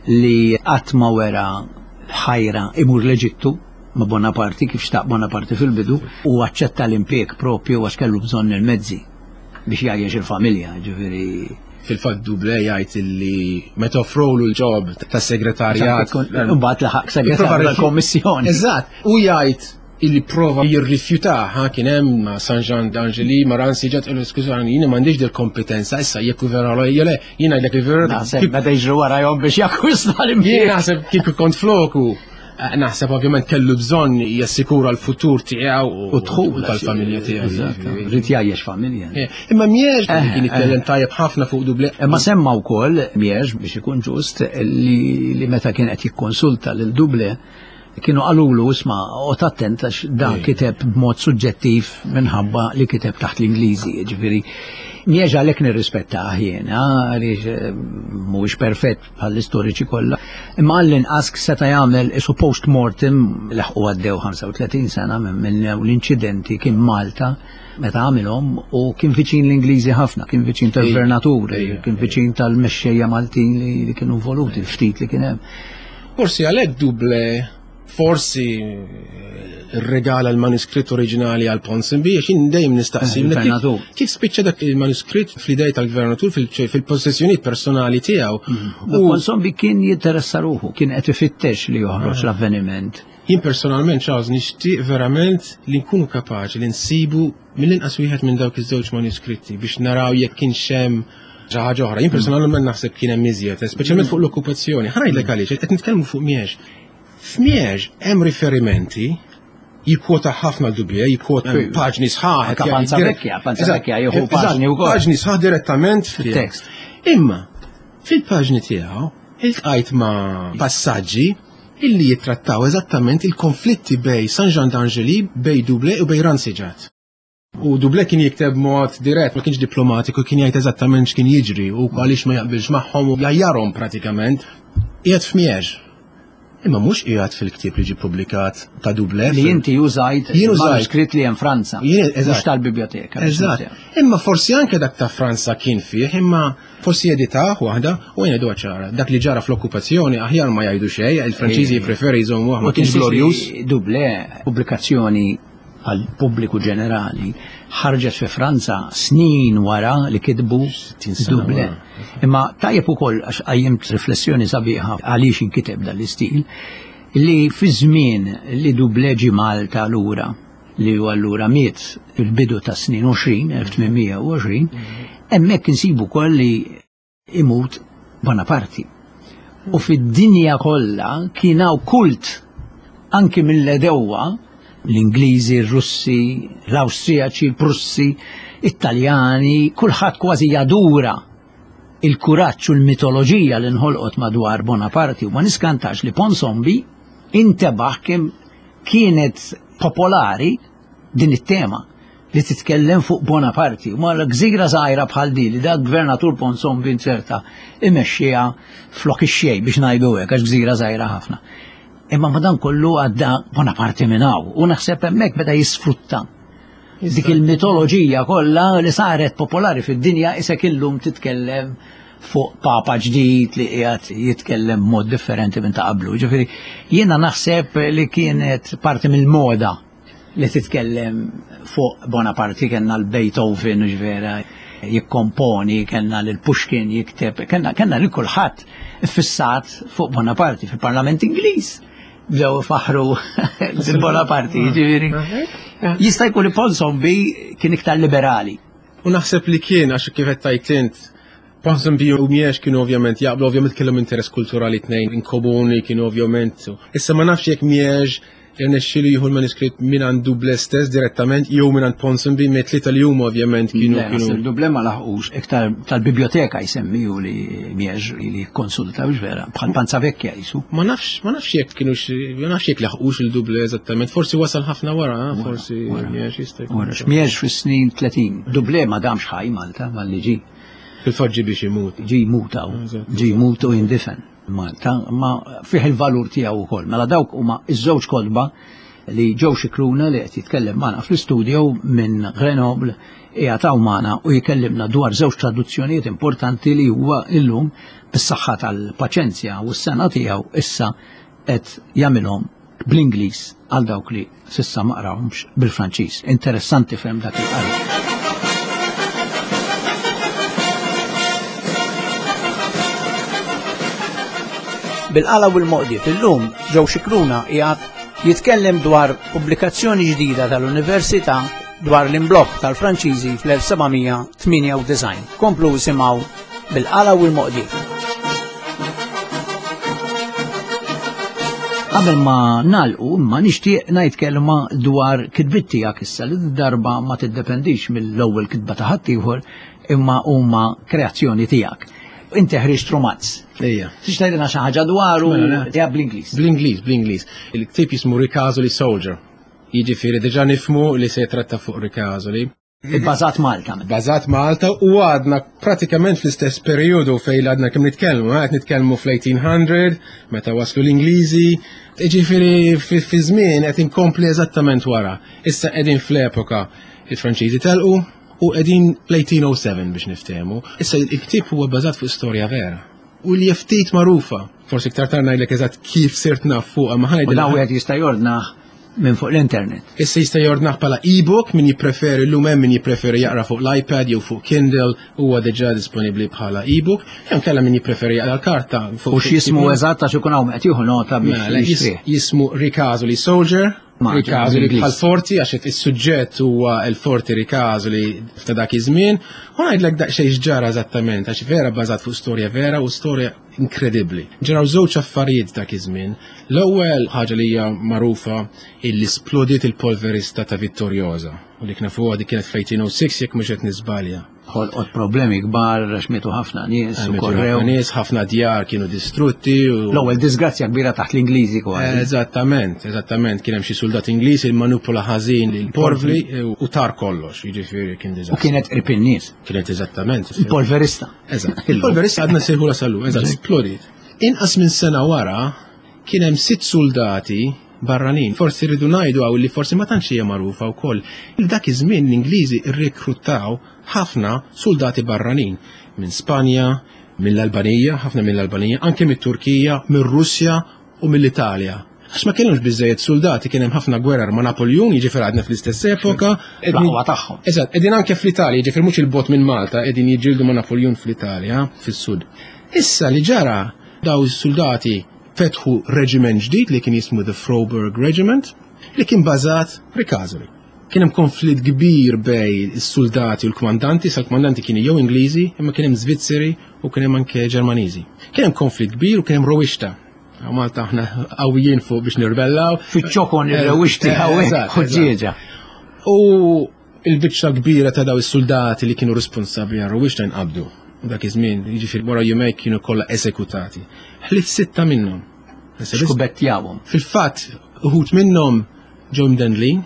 li qatt ma wera ħajra imur l-Eġittu ma' Bonaparte kif xtaq Bonaparte fil-bidu u aċċetta l-impjeg propju għax kellu bżonn il-mezzi biex jgħajjex il-familja, ġifieri. Fil-fatt Dublé jgħid illi meta offrowlu l-ġob tas-segretarjat. Imbagħad laħaq segretarju tal-Kommissjoni. Eżatt, u jgħid illi prova jirrifjutaha kien hemm San Jean d'Angeli Maransi ġat ilu skużani jiena m'għandix del kompetenza issa jekk vera le jiena ngħidlek il-verità. Naħseb meta jiġru warahom biex jakkwista l-impjeg. Jien naħseb kieku kont floku. Naħseb ovvjament kellu bżonn jassikura l-futur tiegħu u dħul tal-familja tiegħu. Rid jgħajjex familja. Imma Miex kien jitkellem tajjeb ħafna fuq Dublé. Imma semma wkoll Miex biex ikun ġust li meta kien qed jikkonsulta lil Dublé kienu qalulu isma' qgħod attent għax dan kiteb b'mod suġġettiv minħabba li kiteb taħt l-Ingliżi, ġifieri. Miex għalhekk nirrispettah jiena għaliex mhuwiex perfett bħall-istoriċi kollha, imma għall-inqas seta' jagħmel isu post-mortem laħqu għaddew ħamsa u tletin sena minn l-inċidenti kien Malta meta għamilhom u kien viċin l-Ingliżi ħafna, kien viċin tal-gvernaturi, kien viċin tal-mexxejja Maltin li kienu voluti, ftit li kien hemm. Forsi għalhekk Dublé forsi regala l-manuskritt oriġinali għal Ponsonby, għax jien dejjem nistaqsi kif spiċċa dak il-manuskritt fl-idej tal-gvernatur fil-possessjonijiet personali tiegħu. Ponsonby kien jinteressa ruħu, kien qed ifittex li joħroġ l-avveniment. Jien personalment Charles nixtieq verament li nkunu kapaċi li nsibu mill-inqas wieħed minn dawk iż-żewġ manuskritti biex naraw jekk kienx hemm xi ħaġa oħra. Jien personalment naħseb kien hemm iżjed, speċjalment fuq l-okkupazzjoni. Ħanajdlek għaliex qed nitkellmu fuq Miex. F'Miex hemm riferimenti jikwota ħafna Dublé, jikwota paġni sħaħ. Panza vecchia, panza vecchia, jieħu paġni wkoll. Paġni sħaħ direttament fil-tekst. Imma fil-paġni tiegħu iltqajt ma' passaġġi illi jittrattaw eżattament il-konflitti bej San Jean d'Angeli, bej Dublé u bej Ransiġat. U Dublé kien jikteb mod dirett, ma kienx diplomatiku, kien jgħid eżattament x'kien jiġri u għaliex ma jaqbilx magħhom u jajjarhom pratikament. Qiegħed f'Miex. Imma mhux qiegħed fil-ktieb li ġie pubblikat ta' Dublé. Li inti użajt manuskritt li hemm Franza, mhux tal-biblioteka. Eżatt. Imma forsi anke dak ta' Franza kien fih, imma forsi editah waħda u jgħidu ċara. Dak li ġara fl-okkupazzjoni aħjar ma jgħidu xejn, il-Franċiżi jippreferi jżommu waħda ma kienx glorjuż. Dublé pubblikazzjoni għal pubbliku ġenerali ħarġet fi Franza snin wara li kitbu Dublé. Imma tajjeb ukoll għax qajjimt riflessjoni sabiħa għaliex inkiteb dal-istil li fi żmien li Dublé ġie Malta lura li huwa allura miet fil-bidu ta' snin għoxrin, elf tminmija u għoxrin, hemmhekk insibu wkoll li imut Bonaparte. U fid-dinja kollha kien hawn kult anke mill-Edewwa l-Ingliżi, r-Russi, l-Awstrijaċi, l-Prussi, Italjani, kulħadd kważi jadura il-kuraġġ u l-mitoloġija li nħolqot madwar Bonaparte u ma niskantax li Ponsonby intebaħ kemm kienet popolari din it-tema li titkellem fuq Bonaparte. Ma l-gżira żgħira bħal di li dak gvernatur Ponsonby inserta imexxiha flok ix-xejn biex ngħidu hekk għax gżira żgħira ħafna. Imma madan kollu għadda Bonaparte minnaw u naħseb hemmhekk beda jisfrutta dik il-mitoloġija kollha li saret popolari fid-dinja isek illum titkellem fuq papa ġdid li qiegħed jitkellem mod differenti minn ta' qablu. Ġifieri jiena naħseb li kienet parti mill-moda li titkellem fuq Bonaparte, kellna l-Beethoven ġvera jikkomponi, kellna l-Pushkin jikteb, kellna kellna li kulħadd fissat fuq Bonaparte fil-Parlament Ingliż. Bdew faħru l-Bonaparte, ġifieri. Jista' jkun li Ponsonby kien iktar liberali. U naħseb li kien għax kif qed tajt int Ponsonby u Miegħux kienu ovvjament jaqblu, ovvjament kellhom interess kulturali tnejn in komuni, kienu ovvjament. Issa ma nafx jekk Miegħux irnexxielu jieħu l-manuskritt minn għand Duble stess direttament jew minn għand Ponsonby me tlieta li huma ovvjament kienu kienu. Duble ma laħqux iktar tal-biblioteka jsemmiju li Miegħux li konsultawx vera bħal Panza Vecchia jisu. Ma nafx ma nafx jekk kienu ma nafx jekk laħqux il-Duble eżattament, forsi wasal ħafna wara, forsi Miegħux jista' jkun. Wara Miegħux fis-snin tletin. Duble ma damx ħaj Malta malli ġi. Fil-fatt ġi biex imut. Ġi mutaw, ġi mutu indifen. Malta, ma fih il-valur tiegħu wkoll. Mela dawk huma iż-żewġ kodba li ġew xikruna li qed jitkellem magħna fl-istudio minn Grenoble qiegħed hawn magħna u jkellimna dwar żewġ traduzzjonijiet importanti li huwa illum bis-saħħa tal-paċenzja u s-sena tiegħu issa qed jagħmilhom bl-Ingliż għal dawk li s'issa ma qrawhomx bil-Franċiż. Interessanti ferm dak il-qari. Bil-qala u l-Moqdiet illum ġew xikruna qiegħed jitkellem dwar pubblikazzjoni ġdida tal-Università dwar l-imblokk tal-Franċiżi fl-elf sebgħmija tminja u design. Komplu simgħu bil-qala u l-Moqdiet. Qabel ma nagħlqu ma nixtieq ngħid kelma dwar kitbiet tiegħek issa li darba ma tiddependix mill-ewwel kitba ta' ħadd ieħor imma huma kreazzjoni tiegħek. Inti ħriġt romanz. Ejja. Tix tgħidilna xi ħaġa dwaru ja bl-Ingliż. Bl-Ingliż, bl-Ingliż. Il-ktieb jismu Ricasoli Soldier. Jiġifieri diġà nifhmu li se jitratta fuq Ricasoli. Ibbażat Malta. Bażat Malta u għadna pratikament fl-istess perjodu fejn għadna kemm nitkellmu, qed nitkellmu fl-eighteen hundred meta waslu l-Ingliżi. Jiġifieri fi żmien qed inkompli eżattament wara. Issa qegħdin fl-epoka il-Franċiżi telqu u qegħdin fl-eighteen oh seven biex niftehmu. Issa il-ktieb huwa bbażat fuq storja vera. U li ftit magħrufa. Forsi iktar tar ngħidlek eżatt kif sirt naf fuqha ma ħanejdilek. U daw wieħed jista' jordnaħ minn fuq l-internet. Issa jista' jordnaħ bħala e-book min jippreferi llum hemm min jippreferi jaqra fuq l-iPad jew fuq Kindle huwa diġà disponibbli bħala e-book. Hemm kellha min jippreferi jaqra l-karta fuq. U x'jismu eżatt għax ikun hawn qed jieħu nota biex jixtrih. Jismu Ricasoli Soldier. Ricasoli bħal forti għax is-suġġett huwa l-forti Ricasoli ta' dak iż-żmien, u ngħidlek daqsxejn x'ġara eżattament għax vera bbażat fuq storja vera u storja inkredibbli. Ġraw żewġ affarijiet dak iż-żmien. L-ewwel ħaġa li hija magħrufa illi splodiet il-polverista ta' Vittorjosa u dik nafuha dik kienet fl-eighteen oh six jekk mhux qed nisbalja. Ħolqot problemi kbar għax mietu ħafna nies u korrew. Nies ħafna djar kienu distrutti u l-ewwel disgrazzja kbira taħt l-Ingliżi kważi. Eżattament, eżattament kien hemm xi soldat Ingliż il manipula ħażin il-porvli u tar kollox, jiġifieri kien diżastru. U kienet qrib in-nies. Kienet eżattament. Il-polverista. Eżatt. Il-polverista għadna sejħula salu, eżatt, splodit. Inqas minn sena wara kien hemm sitt soldati barranin. Forsi rridu ngħidu għaw li forsi ma tantx hija magħrufa wkoll. Il-dak iż-żmien l-Ingliżi rrekruttaw ħafna soldati barranin minn Spanja, mill-Albanija, ħafna mill-Albanija, anke mit-Turkija, mir-Russja u mill-Italja. Għax ma kienux biżejjed soldati, kien hemm ħafna gwerer ma' Napoleon, jiġifier għadna fl-istess epoka. Laqwa tagħhom. Eżatt, qegħdin anke fl-Italja, jiġifier mhux il-bot minn Malta, qegħdin jiġġieldu ma' Napoleon fl-Italja, fis-Sud. Issa li ġara daw is-soldati fetħu reġiment ġdid li kien jismu the Froburg Regiment li kien bażat Ricasoli. Kien hemm konflitt kbir bej is-soldati u l-kmandanti, sa l-kmandanti kienu jew Ingliżi, imma kien hemm Svizzeri u kien hemm anke Ġermaniżi. Kien hemm konflitt kbir u kien hemm rowixta. Malta aħna qawwijin fuq biex nirbellaw. Fiċ-ċokon ir-rewixti hawnhekk u ġieġa. U l-biċċa kbira ta' daw is-soldati li kienu responsabbli għar-rowixta nqabdu. Dak iż-żmien, jiġifieri wara jumejn kienu kollha eżekutati. Ħliet sitta minnhom. Xkubettjawhom. Fil-fatt, uħud minnhom ġew mdendlin,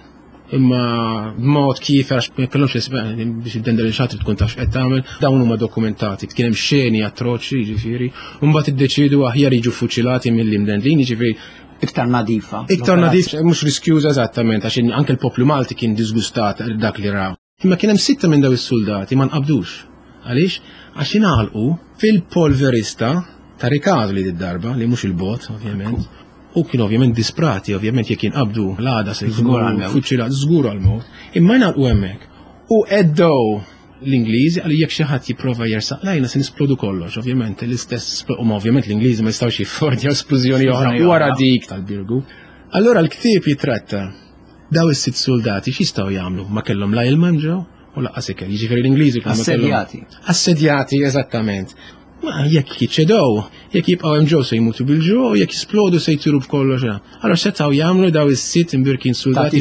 imma b'mod kif għax ma kellhomx biex iddendel il-xatri tkun taf qed tagħmel, dawn huma dokumentati. Kien hemm xeni atroċi, jiġifieri, u mbagħad iddeċiedu aħjar jiġu fuċilati milli mdendlin, jiġifieri iktar nadifa. Iktar nadif, mhux riskjuża eżattament għax anke l-poplu Malti kien disgustat dak li raw. Imma kien hemm sitta minn daw is-soldati ma nqabdux. Għaliex? Għax ingħalqu fil-polverista ta' Riccardo li d-darba, li mhux il-bot, ovvjament. U kien ovvjament disprati, ovvjament jekk jinqabdu l-għada se Żgur għal-mewt. fuċċila żgur għal-mewt. Imma jingħalqu hemmhekk. U eddow l-Ingliżi għalli jekk xi ħadd jipprova jersaq lajna se nisplodu kollox, ovvjament l-istess u ovvjament l-Ingliżi ma jistgħux jiffordja esplużjoni oħra wara dik tal-Birgu. Allura l-ktieb jitratta daw is-sitt soldati x'jistgħu jagħmlu? Ma kellhom la ilmem ġew u laqqas ikel. Jiġifieri l-Ingliżi kienu Assedjati. Assedjati eżattament. Ma jekk jiċċedow, jekk jibqgħu hemm ġew se jmutu bil-ġuħ, jekk jisplodu se jtiru b'kollox. Allura setgħu jagħmlu daw is-sitt imbirkin soldati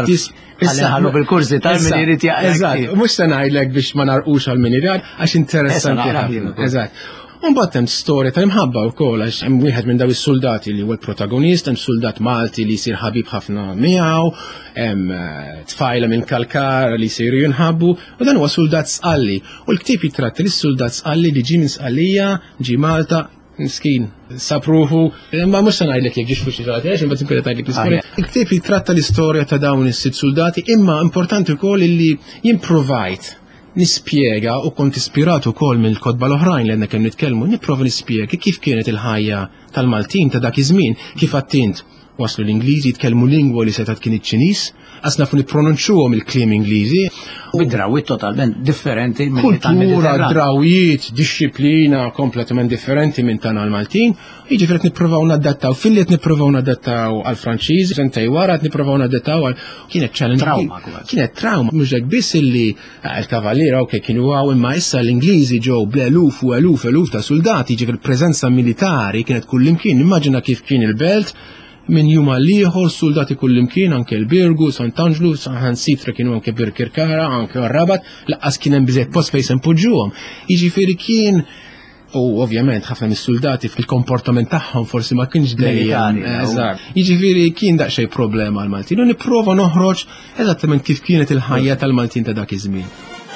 Għalli bil-kursi tal-min irid jaqra. Eżatt, mhux se ngħidlek biex ma narqux għal-min irid għax interessanti ħafna. Eżatt. Mbagħad hemm storja ta' imħabba wkoll għax hemm wieħed minn daw is-soldati li huwa l-protagonist, hemm soldat Malti li jsir ħabib ħafna miegħu, hemm tfajla minn Kalkar li jsiru jinħabbu, u dan huwa soldat Sqalli. U l-ktieb jitratta lis-soldat Sqalli li ġie minn Sqallija, ġie Malta, miskin, sapruħu, ma mhux se ngħidlek jekk ġiex fuq xi ħaġa, għax imbagħad inkun tgħidlek l-istorja. Il-ktieb jitratta l-istorja ta' dawn is-sitt soldati, imma importanti wkoll illi jimprovajt nispjega u kont ispirat ukoll mill-kotba l-oħrajn li għandna kemm nitkellmu, nipprova nispjega kif kienet il-ħajja tal-Maltin ta' dak iż-żmien, kif attint waslu l-Ingliżi jitkellmu lingwa li setat kien iċ-Ċiniż, għas nafu nippronunċuhom il-kliem Ingliżi. Bid-drawiet totalment differenti minn kultura, drawiet, disċiplina kompletament differenti minn tagħna l-Maltin. Jiġifieri qed nippruvaw nadattaw, fil-li qed nippruvaw nadattaw għall-Franċiż, sentej wara qed nippruvaw nadattaw għal kienet challenge. Trauma. Kienet trauma, mhux hekk biss illi l-kavalliera okej kienu għaw imma issa l-Ingliżi ġew bl-eluf u eluf eluf ta' soldati, jiġifieri preżenza militari kienet kullimkien. Immaġina kif kien il-belt min jum għal-ieħor, soldati kullimkien, anke l-Birgu, Sant'Angelo, Sansitra kienu anke Birkirkara, anke Rabat, laqqas kien hemm biżejjed post fejn se npoġġuhom. Jiġifieri kien u ovvjament ħafna mis-soldati fil-komportament tagħhom forsi ma kienx dejjem. Eżatt. Jiġifieri kien daqsxejn problema għall-Maltin. U nipprova noħroġ eżattament kif kienet il-ħajja tal-Maltin ta' dak iż-żmien.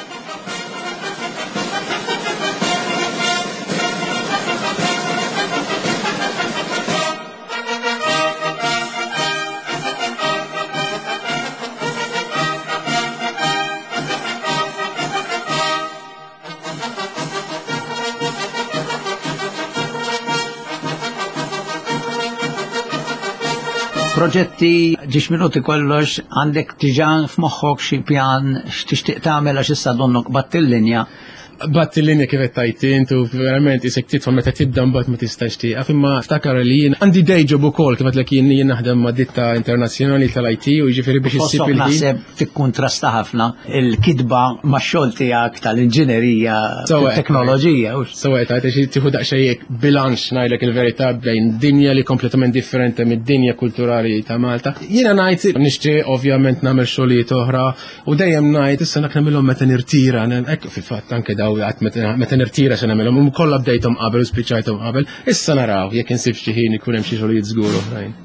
Proġetti ġiex minuti kollox għandek tiġan f'moħħok xi pjan x'tixtieq tagħmel għax issa donnok batt il-linja. Batt il-linja kif qed tajtint u verament isek titfol meta tibda mbagħad ma tistax tieqaf imma ftakar li jien għandi day job ukoll kif qedlek jien jien naħdem ma' ditta internazzjonali tal-I T u jiġifieri biex issib il-ħin. Naħseb tikkuntrasta ħafna il-kidba max-xogħol tiegħek tal-inġinerija tat-teknoloġija. Sewa qed tgħid tieħu daqsxejn bilanċ ngħidlek il-verità bejn dinja li kompletament differenti mid-dinja kulturali ta' Malta. Jiena ngħid nixtieq ovvjament nagħmel xogħlijiet oħra u dejjem ngħid issa dak nagħmilhom meta nirtira, hekk fil-fatt anke daw għat meta nirtira xe nagħmilhom u kollha bdejthom qabel u spiċċajthom qabel, issa naraw jekk insib xi ħin ikun hemm xi xogħlijiet żgur oħrajn.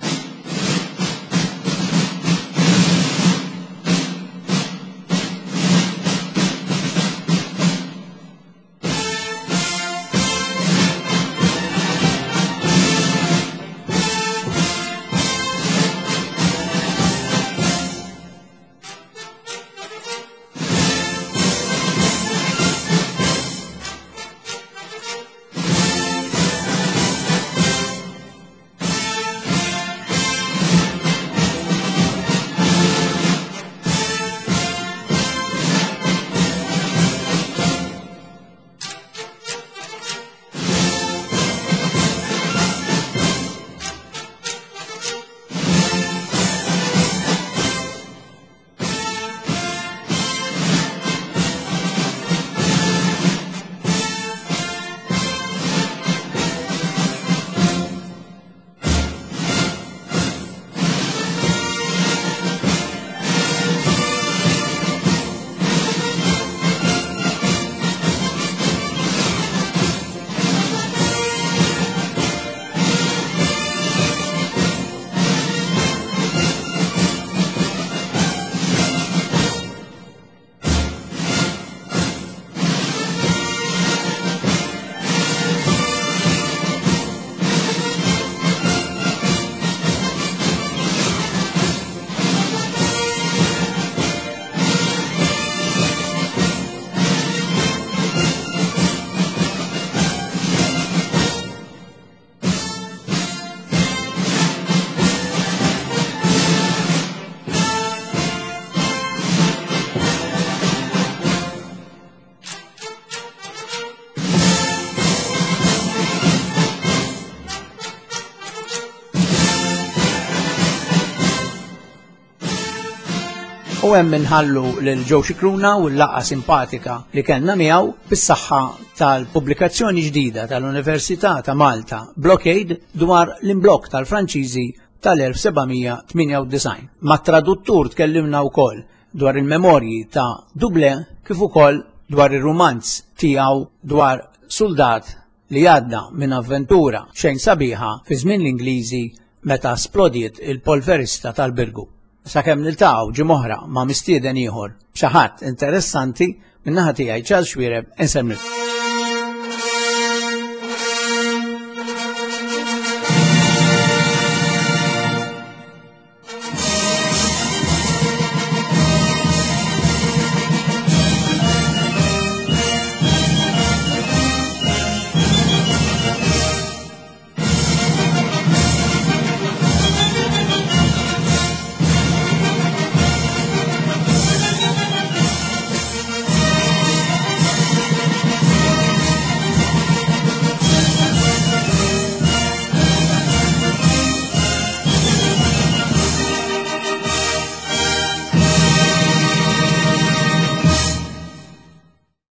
U hemm inħallu lil Joe Scicluna u l-laqgħa simpatika li kellna miegħu bis-saħħa tal-pubblikazzjoni ġdida tal-Università ta' Malta Blockade dwar l-imblokk tal-Franċiżi tal-elf sebgħamija tminja u design. Ma' traduttur tkellimna wkoll dwar il-memorji ta' Dublin kif ukoll dwar ir-rumanz tiegħu dwar soldat li għadda minn avventura xejn sabiħa fi żmien l-Ingliżi meta splodiet il-polverista tal-Birgu. Sakemm niltaqgħu ġimgħa oħra ma' mistieden ieħor b'xi ħadd interessanti min-naħa tiegħi Charles Xwiereb insemmilkom.